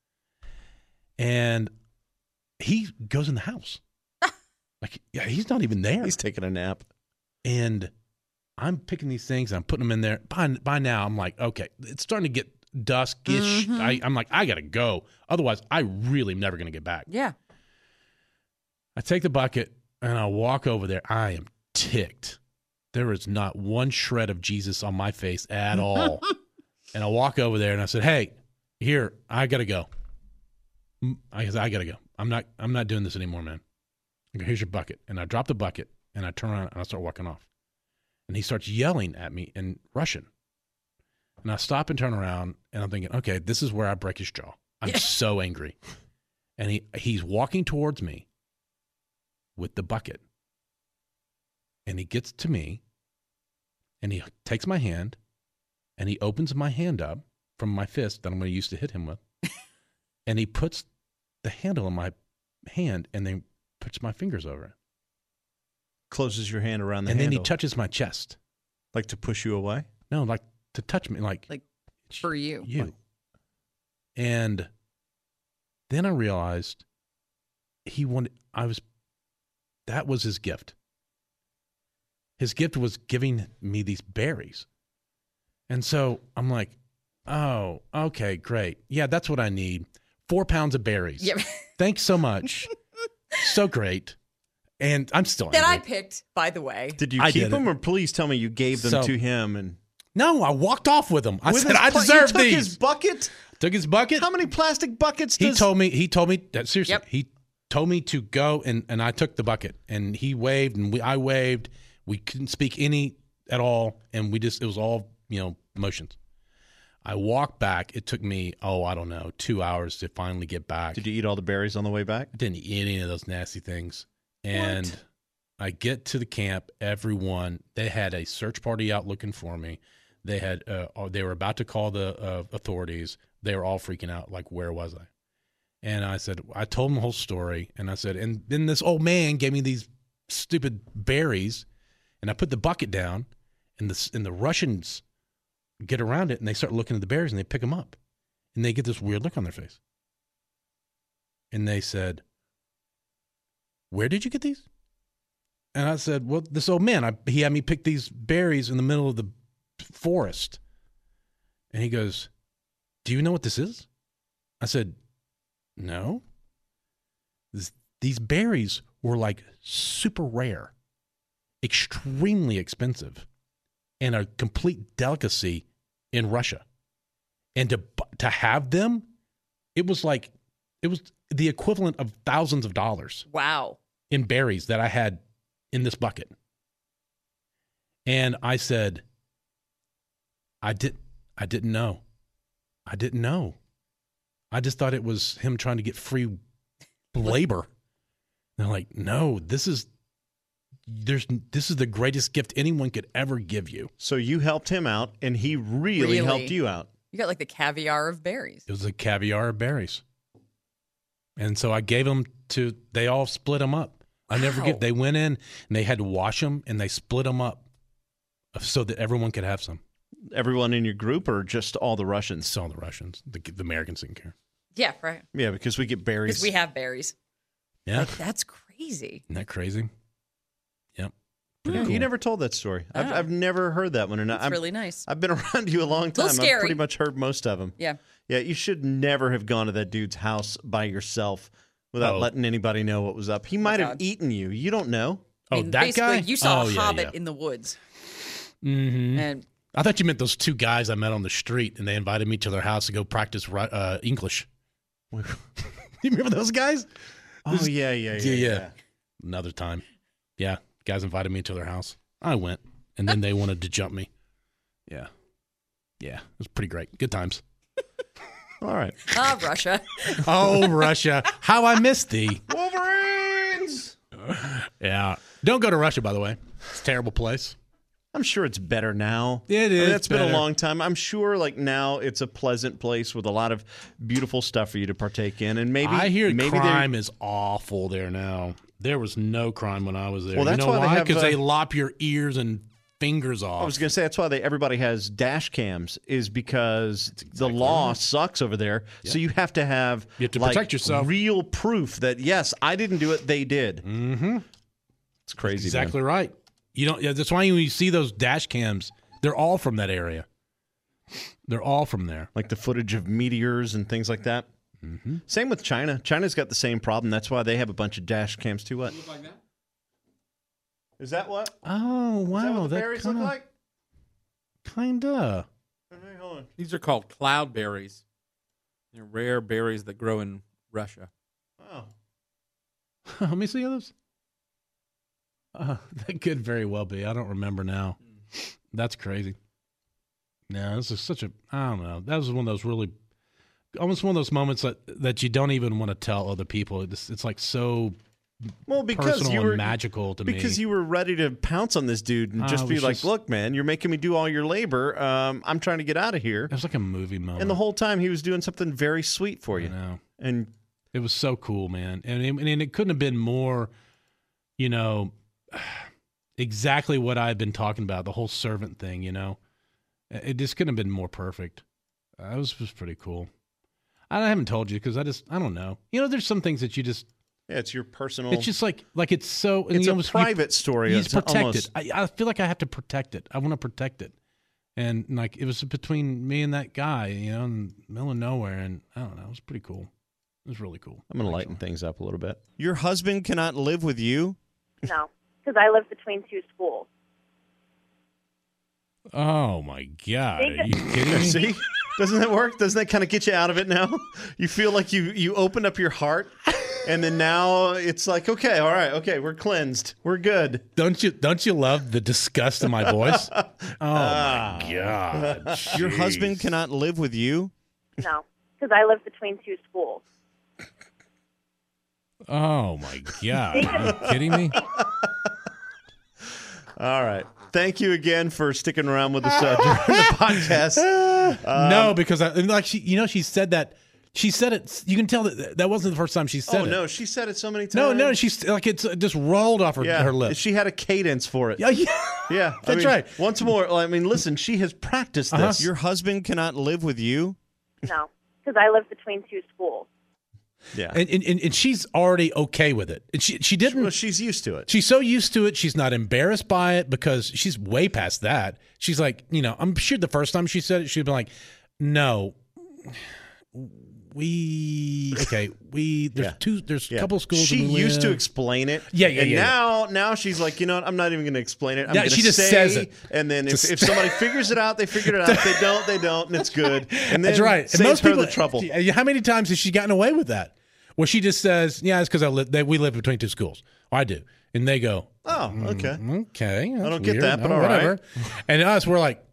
And he goes in the house. Like, yeah, he's not even there. He's taking a nap. And I'm picking these things, and I'm putting them in there. By now, I'm like, okay, it's starting to get duskish. I'm like, I got to go. Otherwise, I really am never going to get back. Yeah. I take the bucket, and I walk over there. I am ticked. There is not one shred of Jesus on my face at all. And I walk over there, and I said, hey, here, I got to go. I said, I got to go. I'm not doing this anymore, man. I go, here's your bucket. And I drop the bucket, and I turn around, and I start walking off. And he starts yelling at me in Russian. And I stop and turn around, and I'm thinking, okay, this is where I break his jaw. I'm so angry. And he's walking towards me with the bucket. And he gets to me, and he takes my hand, and he opens my hand up from my fist that I'm going to use to hit him with. And he puts the handle in my hand, and then puts my fingers over it. Closes your hand around the And then he handle. touches my chest. Like to push you away? No, like to touch me, like For you. you. And then I realized that was his gift. His gift was giving me these berries. And so I'm like, oh, okay, great. Yeah, that's what I need. 4 pounds of berries. Yep. Thanks so much. So great. And I'm still That I angry. picked, by the way. Did you I keep did them, it. or please tell me you gave them So- to him? And No, I walked off with him. I With said, his I pla- deserve you took these. his bucket. Took his bucket. How many plastic buckets He does? told me that seriously. Yep. He told me to go, and I took the bucket, and he waved, and I waved. We couldn't speak any at all, and it was all motions. I walked back. It took me, I don't know, 2 hours to finally get back. Did you eat all the berries on the way back? I didn't eat any of those nasty things. And I get to the camp. Everyone, they had a search party out looking for me. They had, they were about to call the authorities. They were all freaking out. Like, where was I? And I told them the whole story. And I said, and then this old man gave me these stupid berries, and I put the bucket down, and the Russians get around it, and they start looking at the berries, and they pick them up, and they get this weird look on their face. And they said, where did you get these? And I said, well, this old man, he had me pick these berries in the middle of the forest. And he goes, do you know what this is? I said, no. These berries were like super rare, extremely expensive, and a complete delicacy in Russia. And to have them, it was the equivalent of thousands of dollars Wow. in berries that I had in this bucket. And I said, I didn't know. I didn't know. I just thought it was him trying to get free labor. And they're like, no, this is the greatest gift anyone could ever give you. So you helped him out, and he really helped you out. You got like the caviar of berries. It was a caviar of berries. And so I gave them they all split them up. I never Wow. forget, they went in and they had to wash them, and they split them up so that everyone could have some. Everyone in your group, or just all the Russians? It's all the Russians. The Americans didn't care. Yeah, right. Yeah, because we get berries. Because we have berries. Yeah. Like, that's crazy. Isn't that crazy? Yep. Pretty Yeah, cool. You never told that story. Oh. I've never heard that one. And It's really nice. I've been around you a long time. Little I've scary. pretty much heard most of them. Yeah. Yeah, you should never have gone to that dude's house by yourself without Oh. letting anybody know what was up. He might have God. eaten you. You don't know. Oh, that basically, guy? you saw Oh, a yeah, hobbit yeah. in the woods. Mm-hmm. And I thought you meant those 2 guys I met on the street, and they invited me to their house to go practice English. You remember those guys? Oh, yeah. Another time. Yeah, guys invited me to their house. I went, and then they wanted to jump me. Yeah. Yeah, it was pretty great. Good times. All right. Russia. Oh, Russia. How I missed thee. Wolverines! Yeah. Don't go to Russia, by the way. It's a terrible place. I'm sure it's better now. It is It's been a better. long time. I'm sure like now it's a pleasant place with a lot of beautiful stuff for you to partake in. And maybe I hear maybe crime is awful there now. There was no crime when I was there. Well, that's you know why they why? have, Because they lop your ears and fingers off. I was going to say that's why everybody has dash cams, is because the law sucks over there. So you have to have protect yourself. Real proof that yes, I didn't do it, they did. Mm-hmm. It's crazy. Exactly man. right. You don't. Yeah, that's why when you see those dash cams, they're all from that area. They're all from there. Like the footage of meteors and things like that. Mm-hmm. Same with China. China's got the same problem. That's why they have a bunch of dash cams too. What? Look like that? Is that what? Oh wow, Is that what the that berries kinda, look like? Kinda. Hey, hold on. These are called cloudberries. They're rare berries that grow in Russia. Oh. Let me see those. That could very well be. I don't remember now. That's crazy. No, this is such a. I don't know. That was one of those really, almost one of those moments that you don't even want to tell other people. It's like so Well, because personal you were and magical to me. because you were ready to pounce on this dude and I just be was like, just- "Look, man, you're making me do all your labor. I'm trying to get out of here." It was like a movie moment. And the whole time he was doing something very sweet for I you. know. And It was so cool, man. And it couldn't have been more, exactly what I've been talking about, the whole servant thing, It just couldn't have been more perfect. It was pretty cool. I haven't told you because I don't know. There's some things that you just, yeah, it's your personal. it's just like it's so. and it's you a almost- private story. You It's just protect almost, it. I feel like I have to protect it. I want to protect it. And like it was between me and that guy, in the middle of nowhere, and I don't know. It was pretty cool. It was really cool. I'm going to lighten things up a little bit. Your husband cannot live with you? No, because I live between two schools. Oh my God! Are you kidding me? See? Doesn't that work? Doesn't that kind of get you out of it now? You feel like you opened up your heart, and then now it's like, okay, all right, okay, we're cleansed. We're good. Don't you love the disgust in my voice? Oh my God! Your Jeez. husband cannot live with you? No, because I live between two schools. Oh my God! Are you kidding me? All right. Thank you again for sticking around with us during the podcast. No, because she said that. She said it. You can tell that wasn't the first time she said it. Oh, no, she said it so many times. No, she's like it's just rolled off her lips. She had a cadence for it. Yeah, Yeah, That's right. Once more, I mean, listen, she has practiced this. Your husband cannot live with you? No, because I live between two schools. Yeah. And she's already okay with it. And she didn't. Well, she's used to it. She's so used to it. She's not embarrassed by it because she's way past that. She's like, I'm sure the first time she said it, she'd be like, no, there's a couple of schools. She used to explain it. Yeah. Now she's like, you know what? I'm not even going to explain it. I'm Yeah, going she to just say, says it. And then if somebody figures it out, they figured it out. If they don't, and it's good. And then That's right. saves And most her people, the trouble. How many times has she gotten away with that? Where she just says, yeah, it's because we live between two schools. I do. And they go, Oh, okay. okay. I don't that's get weird. that, but Oh, all right. whatever. And us, we're like,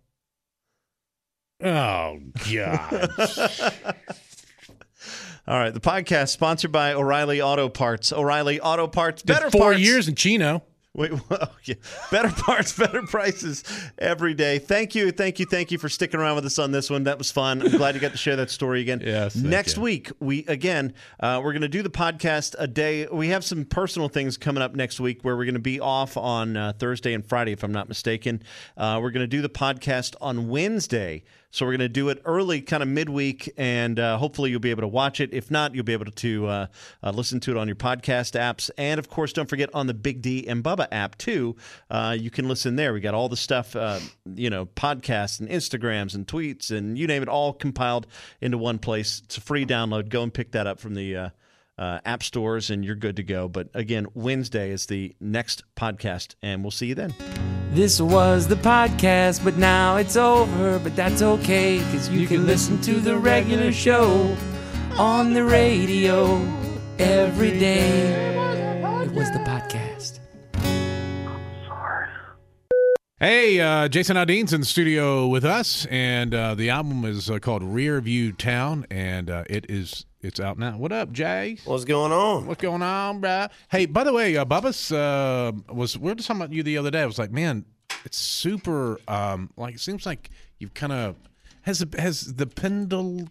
oh, God. All right. The podcast sponsored by O'Reilly Auto Parts. O'Reilly Auto Parts. Did Better 4 parts. years in Chino. Wait, yeah. Better parts, better prices every day. Thank you for sticking around with us on this one. That was fun. I'm glad you got to share that story again. Yes, thank Next you. week, we're going to do the podcast a day. We have some personal things coming up next week where we're going to be off on Thursday and Friday, if I'm not mistaken. We're going to do the podcast on Wednesday. So we're going to do it early, kind of midweek, and hopefully you'll be able to watch it. If not, you'll be able to listen to it on your podcast apps. And, of course, don't forget on the Big D and Bubba app, too. You can listen there. We got all the stuff, podcasts and Instagrams and tweets and you name it, all compiled into one place. It's a free download. Go and pick that up from the app stores, and you're good to go. But, again, Wednesday is the next podcast, and we'll see you then. This was the podcast, but now it's over. But that's okay, because you can listen to the regular show on the radio every day. It was the podcast. Hey, Jason Aldean's in the studio with us, and the album is called Rear View Town, and it's out now. What up, Jay? What's going on? What's going on, bruh? Hey, by the way, Bubba's we were just talking about you the other day. I was like, man, it's super. It seems like you've kind of has the pendulum.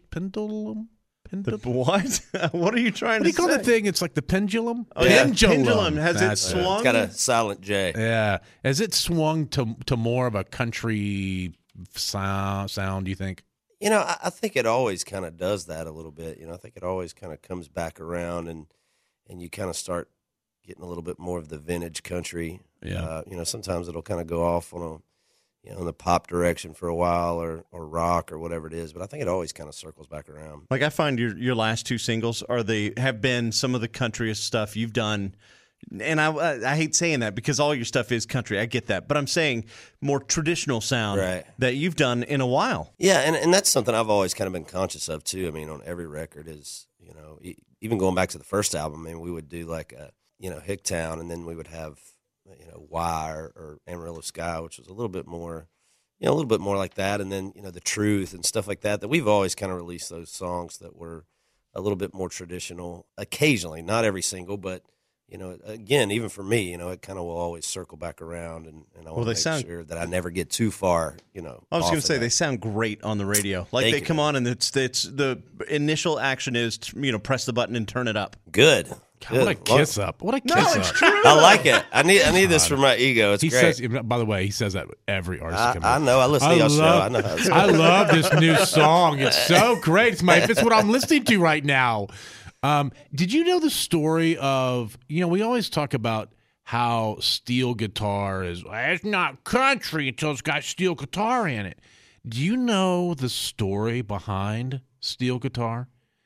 The what? What are you trying What do to you call say? the thing? It's like the pendulum. Oh, yeah. Pendulum. Pendulum. Has it That's swung? It's got a silent J. Yeah. Has it swung to more of a country sound? Do you think? I think it always kind of does that a little bit. I think it always kind of comes back around, and you kind of start getting a little bit more of the vintage country. Yeah. Sometimes it'll kind of go off on in the pop direction for a while, or rock or whatever it is. But I think it always kind of circles back around. Like I find your last two singles have been some of the countryest stuff you've done. And I hate saying that because all your stuff is country. I get that. But I'm saying more traditional sound Right. that you've done in a while. Yeah, and that's something I've always kind of been conscious of too. I mean, on every record is, even going back to the first album, we would do like a, Hicktown, and then we would have, Why or Amarillo Sky, which was a little bit more, like that, and then The Truth and stuff like that. That we've always kind of released those songs that were a little bit more traditional. Occasionally, not every single, but again, even for me, it kind of will always circle back around, and I want to make sure that I never get too far. I was going to say that. they sound great on the radio. Like Thank they you. come on and it's the initial action is press the button and turn it up. Good. God, what a kiss up! What a kiss No, up! it's true. I like it. I need this for my ego. It's He great. says. By the way, he says that with every artist. I know. I listen to your show. I know how it's I love this new song. It's so great. It's what I'm listening to right now. Did you know the story of, we always talk about how steel guitar is, it's not country until it's got steel guitar in it. Do you know the story behind steel guitar?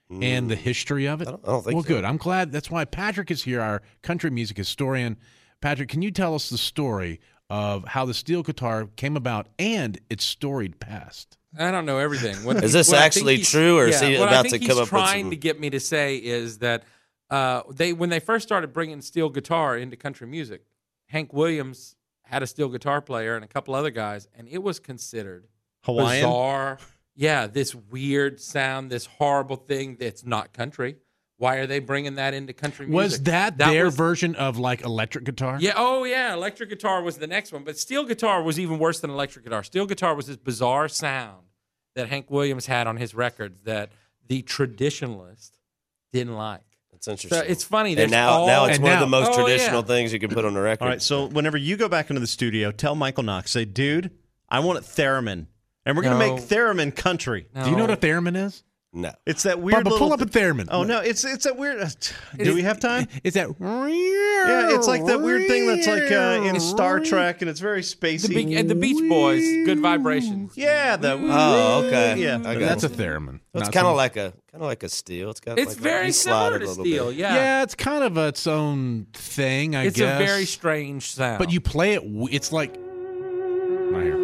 and the history of it? I don't think well, so. good. I'm glad. That's why Patrick is here, our country music historian. Patrick, can you tell us the story of how the steel guitar came about and its storied past? I don't know everything. Is this what I think actually he's- true, or is he what I about think to come he's up with trying some- to get me to say is that when they first started bringing steel guitar into country music, Hank Williams had a steel guitar player and a couple other guys, and it was considered Hawaiian? bizarre. Yeah, this weird sound, this horrible thing that's not country. Why are they bringing that into country music? Was that their version of like electric guitar? Yeah. Oh, yeah. Electric guitar was the next one, but steel guitar was even worse than electric guitar. Steel guitar was this bizarre sound that Hank Williams had on his records that the traditionalist didn't like. That's interesting. So it's funny. And there's now it's one of the most Oh, traditional yeah. things you can put on the record. All right, so whenever you go back into the studio, tell Michael Knox, say, dude, I want a theremin. And we're going to No. make theremin country. Do you know what a theremin is? No. It's that weird Papa, little... pull up a theremin. Oh, no, it's that weird... do we have time? Is that? Yeah, it's like that weird thing that's like in Star Trek, and it's very spacey. The Beach Boys, Good Vibrations. Yeah, the... Oh, okay. Yeah. I got That's a you. theremin. It's Not kind some- of like a steel. It's got It's like very you slide similar it a to little steel. bit. Yeah. Yeah, it's kind of its own thing, I It's guess. a very strange sound. But you play it. It's like. Right here.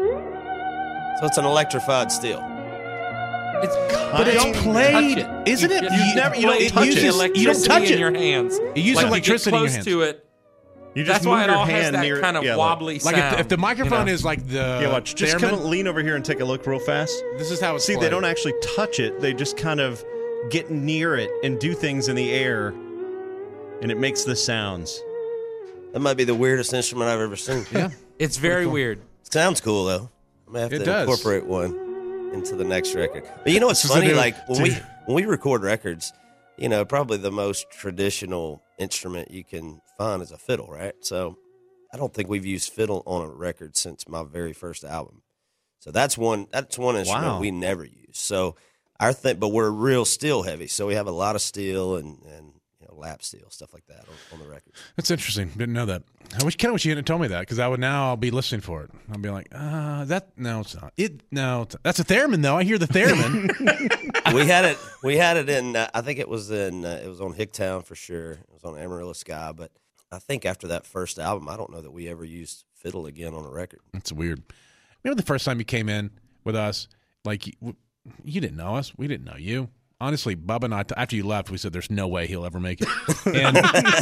So it's an electrified steel. It's But it's don't played, touch it. isn't it? just You never- you don't play touch using it. electricity You don't touch in it. your hands. You use Like electricity in you your get hands. close to it. You just That's why move it your all has hand that near... kind of yeah, wobbly Like sound. if the microphone you know? is like the. Yeah, watch. Just theremin, come lean over here and take a look real fast. This is how it's See, played. they don't actually touch it. They just kind of get near it and do things in the air, and it makes the sounds. That might be the weirdest instrument I've ever seen. Yeah. It's very weird. Sounds cool though. I'm gonna have It to does. incorporate one into the next record. But you know what's This is funny? a new- Like when we record records, you know, probably the most traditional instrument you can find is a fiddle, right? So I don't think we've used fiddle on a record since my very first album. So that's one instrument Wow. we never use. So our thing, but we're real steel heavy. So we have a lot of steel and you know, lap steel, stuff like that on the record. That's interesting. Didn't know that. I wish you hadn't told me that because I'll be listening for it. I'll be like, no, it's not. That's a theremin though. I hear the theremin. we had it in I think it was on Hicktown for sure. It was on Amarillo Sky, but I think after that first album, I don't know that we ever used fiddle again on a record. That's weird. Remember the first time you came in with us? Like you didn't know us. We didn't know you. Honestly, Bubba and I, after you left, we said there's no way he'll ever make it. And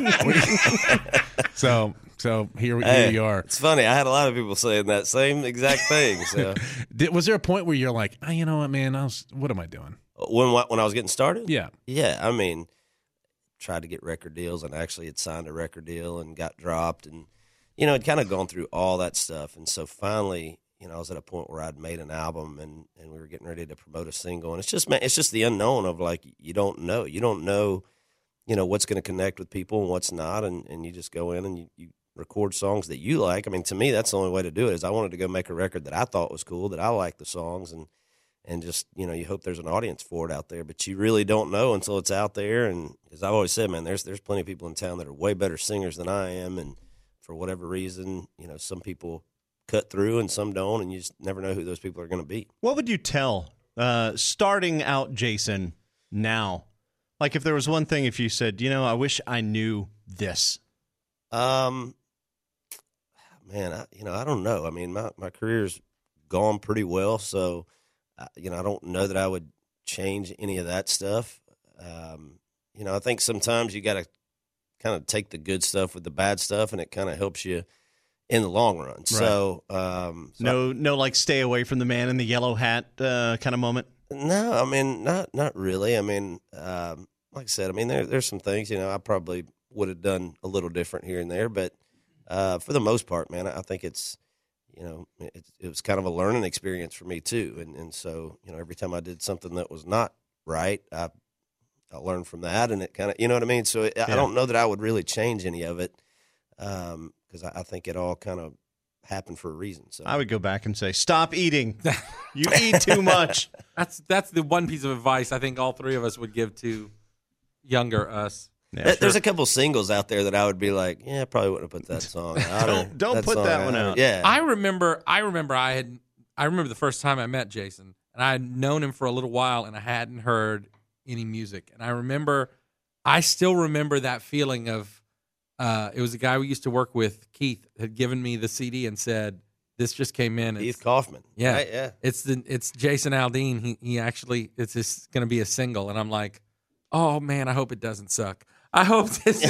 so here you are. It's funny. I had a lot of people saying that same exact thing. So Was there a point where you're like, you know what, man? What am I doing? when I was getting started, Yeah. I mean, tried to get record deals and actually had signed a record deal and got dropped, and you know, had kind of gone through all that stuff, and so finally, you know, I was at a point where I'd made an album and we were getting ready to promote a single, and it's just the unknown of like you don't know, you know what's going to connect with people and what's not, and you just go in and you record songs that you like. I mean, to me, that's the only way to do it. Is I wanted to go make a record that I thought was cool, that I liked the songs, and just, you know, you hope there's an audience for it out there, but you really don't know until it's out there. And as I've always said, man, there's plenty of people in town that are way better singers than I am, and for whatever reason, you know, some people cut through and some don't, and you just never know who those people are going to be. What would you tell starting out Jason now? Like if there was one thing, if you said, you know, I wish I knew this. Man, I don't know. I mean, my career's gone pretty well, so you know, I don't know that I would change any of that stuff. You know, I think sometimes you got to kind of take the good stuff with the bad stuff, and it kind of helps you in the long run. Right. So, no, like stay away from the man in the yellow hat kind of moment. No, I mean, not really. I mean, like I said, I mean, there's some things, you know, I probably would have done a little different here and there, but for the most part, man, I think it's, you know, it was kind of a learning experience for me too, and so, you know, every time I did something that was not right, I learned from that, and it kind of, you know what I mean. So I don't know that I would really change any of it, because I think it all kind of happened for a reason. So I would go back and say, stop eating. You eat too much. That's the one piece of advice I think all three of us would give to younger us. Yeah, there's a couple singles out there that I would be like, yeah, I probably wouldn't have put that song out. Don't put that one out. Yeah. I remember the first time I met Jason, and I had known him for a little while, and I hadn't heard any music. And I still remember that feeling of, it was a guy we used to work with, Keith, had given me the CD and said, this just came in. Keith Kaufman. Yeah. Right, yeah. It's Jason Aldean. He actually, it's just going to be a single. And I'm like, oh man, I hope it doesn't suck. I hope this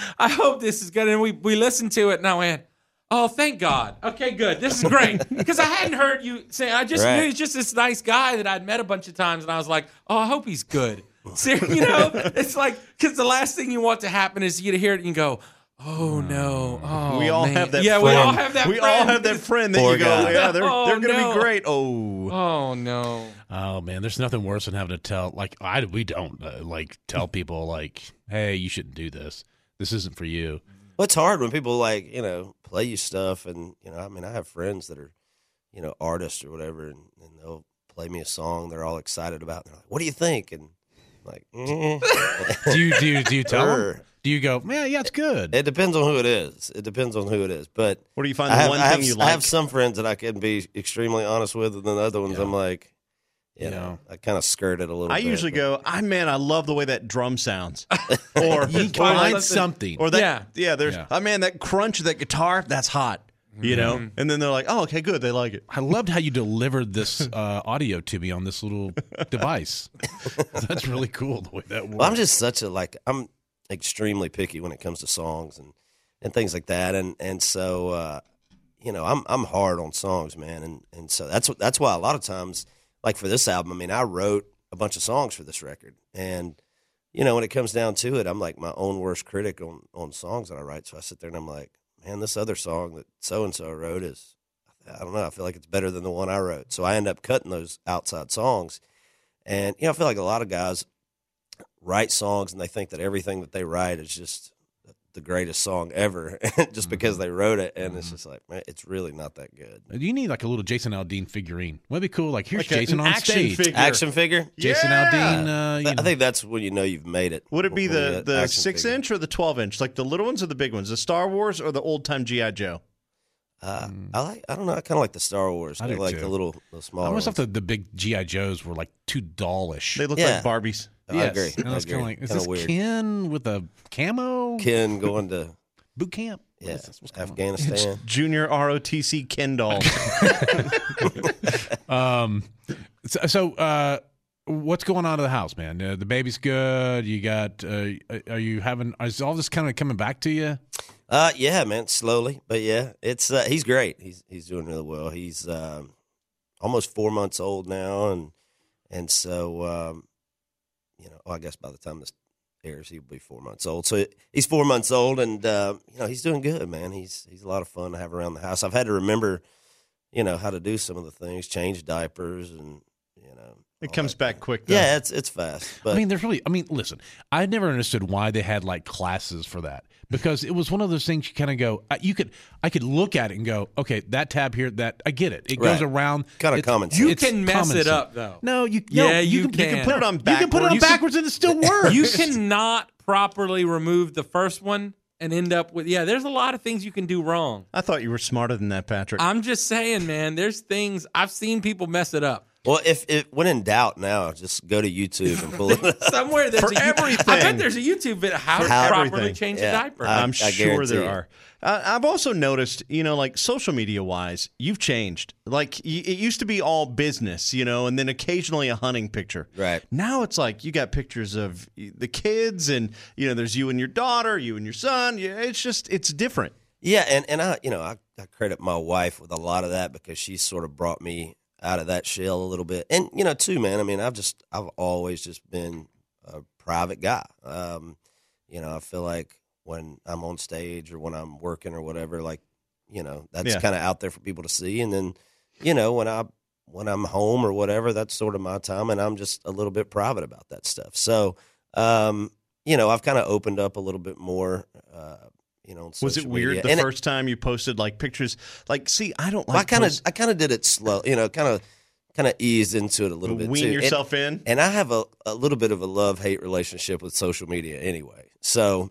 is good. And we listened to it and I went, oh, thank God. Okay, good. This is great. Because I hadn't heard you say, I just knew he's just this nice guy that I'd met a bunch of times. And I was like, oh, I hope he's good. So, it's like, because the last thing you want to happen is you to hear it and you go, oh no! Oh, we all man. have that. Yeah, friend. we all have that. We friend. all have that friend that Poor you go, guy. yeah, they're going to no. be great. Oh, Oh no! Oh man, there's nothing worse than having to tell we don't tell people like, hey, you shouldn't do this. This isn't for you. Well, it's hard when people play you stuff, and I have friends that are, artists or whatever, and they'll play me a song they're all excited about. And they're like, "What do you think?" And I'm like, Do you tell Sure. them? Do you go, man? Yeah, it's good. It depends on who it is. But what do you find the one thing you like? I have some friends that I can be extremely honest with, and then other ones I'm like, I kind of skirt it a little bit. I usually go, I love the way that drum sounds. Or You find something. Or that, there's, man, that crunch of that guitar, that's hot. You know? And then they're like, oh, okay, good. They like it. I loved how you delivered this audio to me on this little device. That's really cool the way that works. Well, I'm just I'm extremely picky when it comes to songs and things like that, and so I'm hard on songs, man, and so that's why a lot of times, like for this album, I wrote a bunch of songs for this record, and when it comes down to it, I'm like my own worst critic on songs that I write. So I sit there and I'm like, man, this other song that so and so wrote is, I don't know, I feel like it's better than the one I wrote. So I end up cutting those outside songs, and I feel like a lot of guys write songs and they think that everything that they write is just the greatest song ever just because they wrote it, and it's just like, man, it's really not that good. You need like a little Jason Aldean figurine. Would be cool. Like, here's Like Jason an on action stage. figure. Action figure? Jason Yeah. Aldean. I think that's when you've made it. Would it be When you the get action 6 figure. inch or the 12 inch? Like the little ones or the big ones? The Star Wars or the old time G.I. Joe? I don't know. I kind of like the Star Wars. I do like too. the little I smaller almost ones. thought the big G.I. Joes were like too dollish. They look Yeah. like Barbies. I agree. And I was I kind of agree. like, is Kinda this weird. Ken with a camo? Ken going to Boot camp? What yeah, is this? What's going on? Afghanistan. Junior ROTC Ken doll. So, what's going on to the house, man? The baby's good. You got? Are you having? Is all this kind of coming back to you? Yeah, man, slowly, but yeah, it's he's great. He's doing really well. He's almost 4 months old now, and so I guess by the time this airs, he'll be 4 months old. So he's 4 months old, and he's doing good, man. He's a lot of fun to have around the house. I've had to remember, how to do some of the things, change diapers, and It comes back quick, though. Yeah, it's fast. But Listen, I never understood why they had like classes for that, because it was one of those things you kind of go, I could look at it and go, okay, that tab here, that I get it. It goes Right. around. Kinda It's- common sense. You it's can mess common it sense. up, though. No, you Yeah, you you can can. Put it on You can put it on backwards. backwards and it still works. You cannot properly remove the first one and end up with there's a lot of things you can do wrong. I thought you were smarter than that, Patrick. I'm just saying, man, there's things I've seen people mess it up. well, if when in doubt, now just go to YouTube and pull it up. Somewhere there's For I everything. bet there's a YouTube video how to For properly everything. change Yeah. a diaper. I'm I sure guarantee there you. are. I've also noticed, like social media wise, you've changed. Like it used to be all business, and then occasionally a hunting picture. Right. Now it's like you got pictures of the kids, and there's you and your daughter, you and your son. It's different. Yeah, and I credit my wife with a lot of that because she sort of brought me out of that shell a little bit. And too, man, I've always just been a private guy. I feel like when I'm on stage or when I'm working or whatever, like, that's Yeah. kind of out there for people to see. And then, when I'm home or whatever, that's sort of my time, and I'm just a little bit private about that stuff. So, I've kind of opened up a little bit more. On Was it social weird media. the And first time you posted like pictures? Like, see, I don't Well, like. I kind of did it slow, kind of eased into it a little bit. wean too. yourself in. And I have a little bit of a love-hate relationship with social media anyway. So,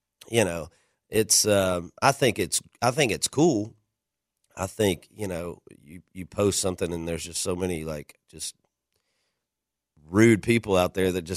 it's I think it's cool. I think you post something and there's just so many like just rude people out there that just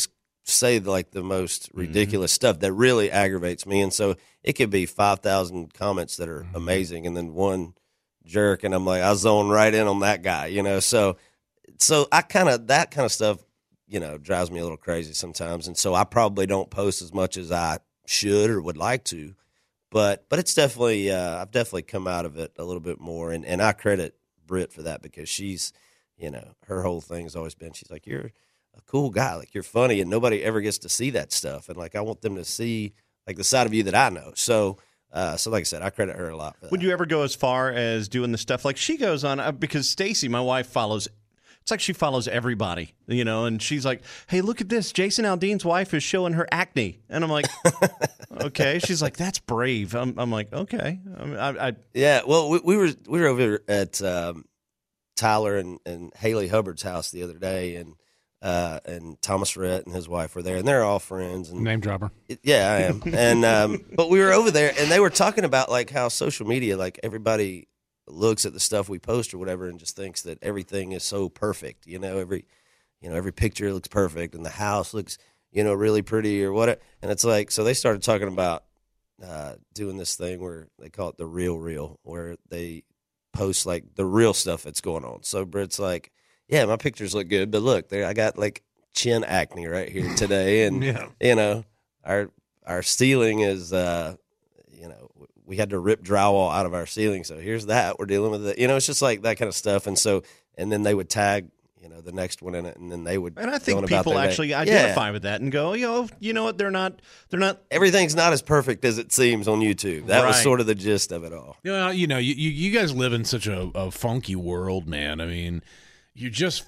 say like the most ridiculous stuff that really aggravates me. And so it could be 5,000 comments that are amazing, and then one jerk, and I'm like, I zone right in on that guy, you know. So that kind of stuff, you know, drives me a little crazy sometimes. And so I probably don't post as much as I should or would like to, but it's definitely I've definitely come out of it a little bit more, and I credit Britt for that, because she's, you know, her whole thing's always been, she's like, you're a cool guy, like you're funny, and nobody ever gets to see that stuff, and like I want them to see like the side of you that I know. So like I said, I credit her a lot for that. Would you ever go as far as doing the stuff like she goes on? Because Stacy, my wife, follows. It's like she follows everybody, you know, and she's like, "Hey, look at this! Jason Aldean's wife is showing her acne," and I'm like, "Okay." She's like, "That's brave." I'm like, "Okay." Yeah. Well, we were over at Tyler and Haley Hubbard's house the other day, and Thomas Rhett and his wife were there, and they're all friends. And Name dropper. Yeah, I am. And but we were over there, and they were talking about like how social media, like everybody looks at the stuff we post or whatever, and just thinks that everything is so perfect. You know, every picture looks perfect, and the house looks, you know, really pretty or what. And it's like, so they started talking about doing this thing where they call it the real reel, where they post like the real stuff that's going on. So Britt's like, yeah, my pictures look good, but look, there I got like chin acne right here today, and you know, our ceiling is, you know, we had to rip drywall out of our ceiling, so here's that, we're dealing with it. You know, it's just like that kind of stuff, and so, and then they would tag, you know, the next one in it, and then they would. And I think people actually identify with that and go, you know what, they're not. Everything's not as perfect as it seems on YouTube. That was sort of the gist of it all. You know, you guys live in such a funky world, man. I mean, you're just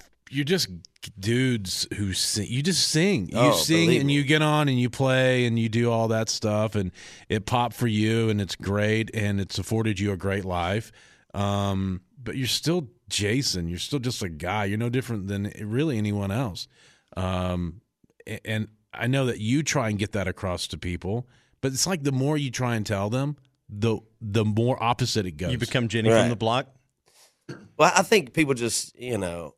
dudes who sing. You just sing. You sing and you get on and you play and you do all that stuff, and it popped for you, and it's great, and it's afforded you a great life. But you're still Jason. You're still just a guy. You're no different than really anyone else. And I know that you try and get that across to people, but it's like the more you try and tell them, the more opposite it goes. You become Jenny from the block. Well, I think people just, you know,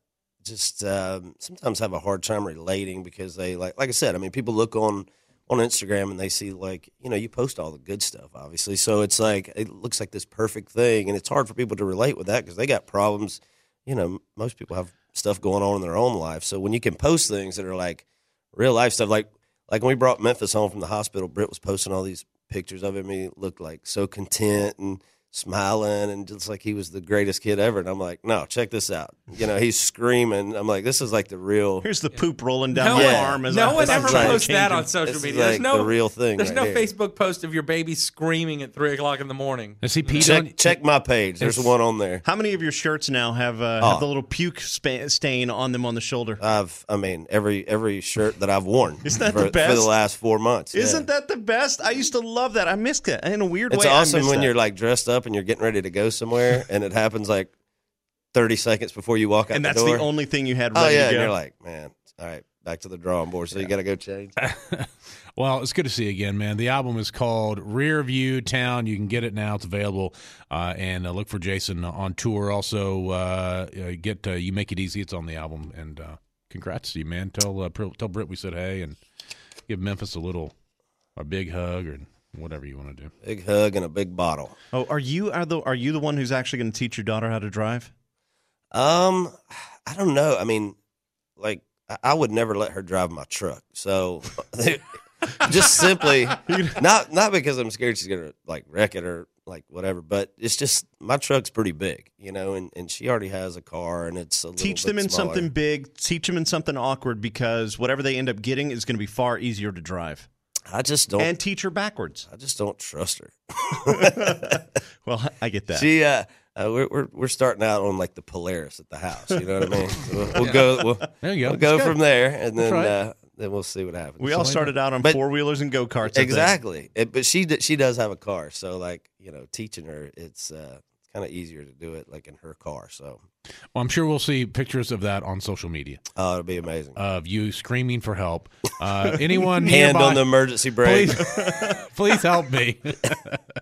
sometimes have a hard time relating, because they like I said, I mean, people look on Instagram and they see, like, you know, you post all the good stuff, obviously. So it's like, it looks like this perfect thing, and it's hard for people to relate with that because they got problems. You know, most people have stuff going on in their own life. So when you can post things that are like real life stuff, like when we brought Memphis home from the hospital, Britt was posting all these pictures of him. He looked like so content and smiling and just like he was the greatest kid ever. And I'm like, no, check this out. You know, he's screaming. I'm like, this is like the real. Here's the poop rolling down my arm. No one ever posts that on social media. There's no the real thing. There's no here. Facebook post of your baby screaming at 3:00 in the morning. Does he pee check my page. There's one on there. How many of your shirts now have the little puke stain on them on the shoulder? I mean, every shirt that I've worn. Isn't that the best? For the last 4 months. Isn't that the best? I used to love that. I missed it in a weird way. It's awesome when you're like dressed up and you're getting ready to go somewhere, and it happens like 30 seconds before you walk out and the that's door. The only thing you had ready to go. And you're like, man, all right, back to the drawing board. So you got to go change. Well, it's good to see you again, man. The album is called Rear View Town. You can get it now. It's available. And look for Jason on tour. Also, get You Make It Easy. It's on the album. And congrats to you, man. Tell Britt we said hey, and give Memphis a big hug, or whatever you want to do. Big hug and a big bottle. Oh, are you the one who's actually going to teach your daughter how to drive? I don't know. I mean, like, I would never let her drive my truck. So just simply not because I'm scared she's going to like wreck it or like whatever, but it's just my truck's pretty big, you know, and she already has a car, and it's a little teach them bit in smaller. something big, teach them in something awkward, because whatever they end up getting is going to be far easier to drive. I just don't. And teach her backwards. I just don't trust her. Well, I get that. She, we're starting out on like the Polaris at the house. You know what I mean? So we'll go. There you go. We'll go from there, and That's then we'll see what happens. We all started out on four-wheelers and go-karts. Exactly. But she does have a car, so like, you know, teaching her, it's kind of easier to do it like in her car. So, well, I'm sure we'll see pictures of that on social media. Oh, it'll be amazing. Of you screaming for help. Anyone hand nearby, on the emergency brake. Please help me.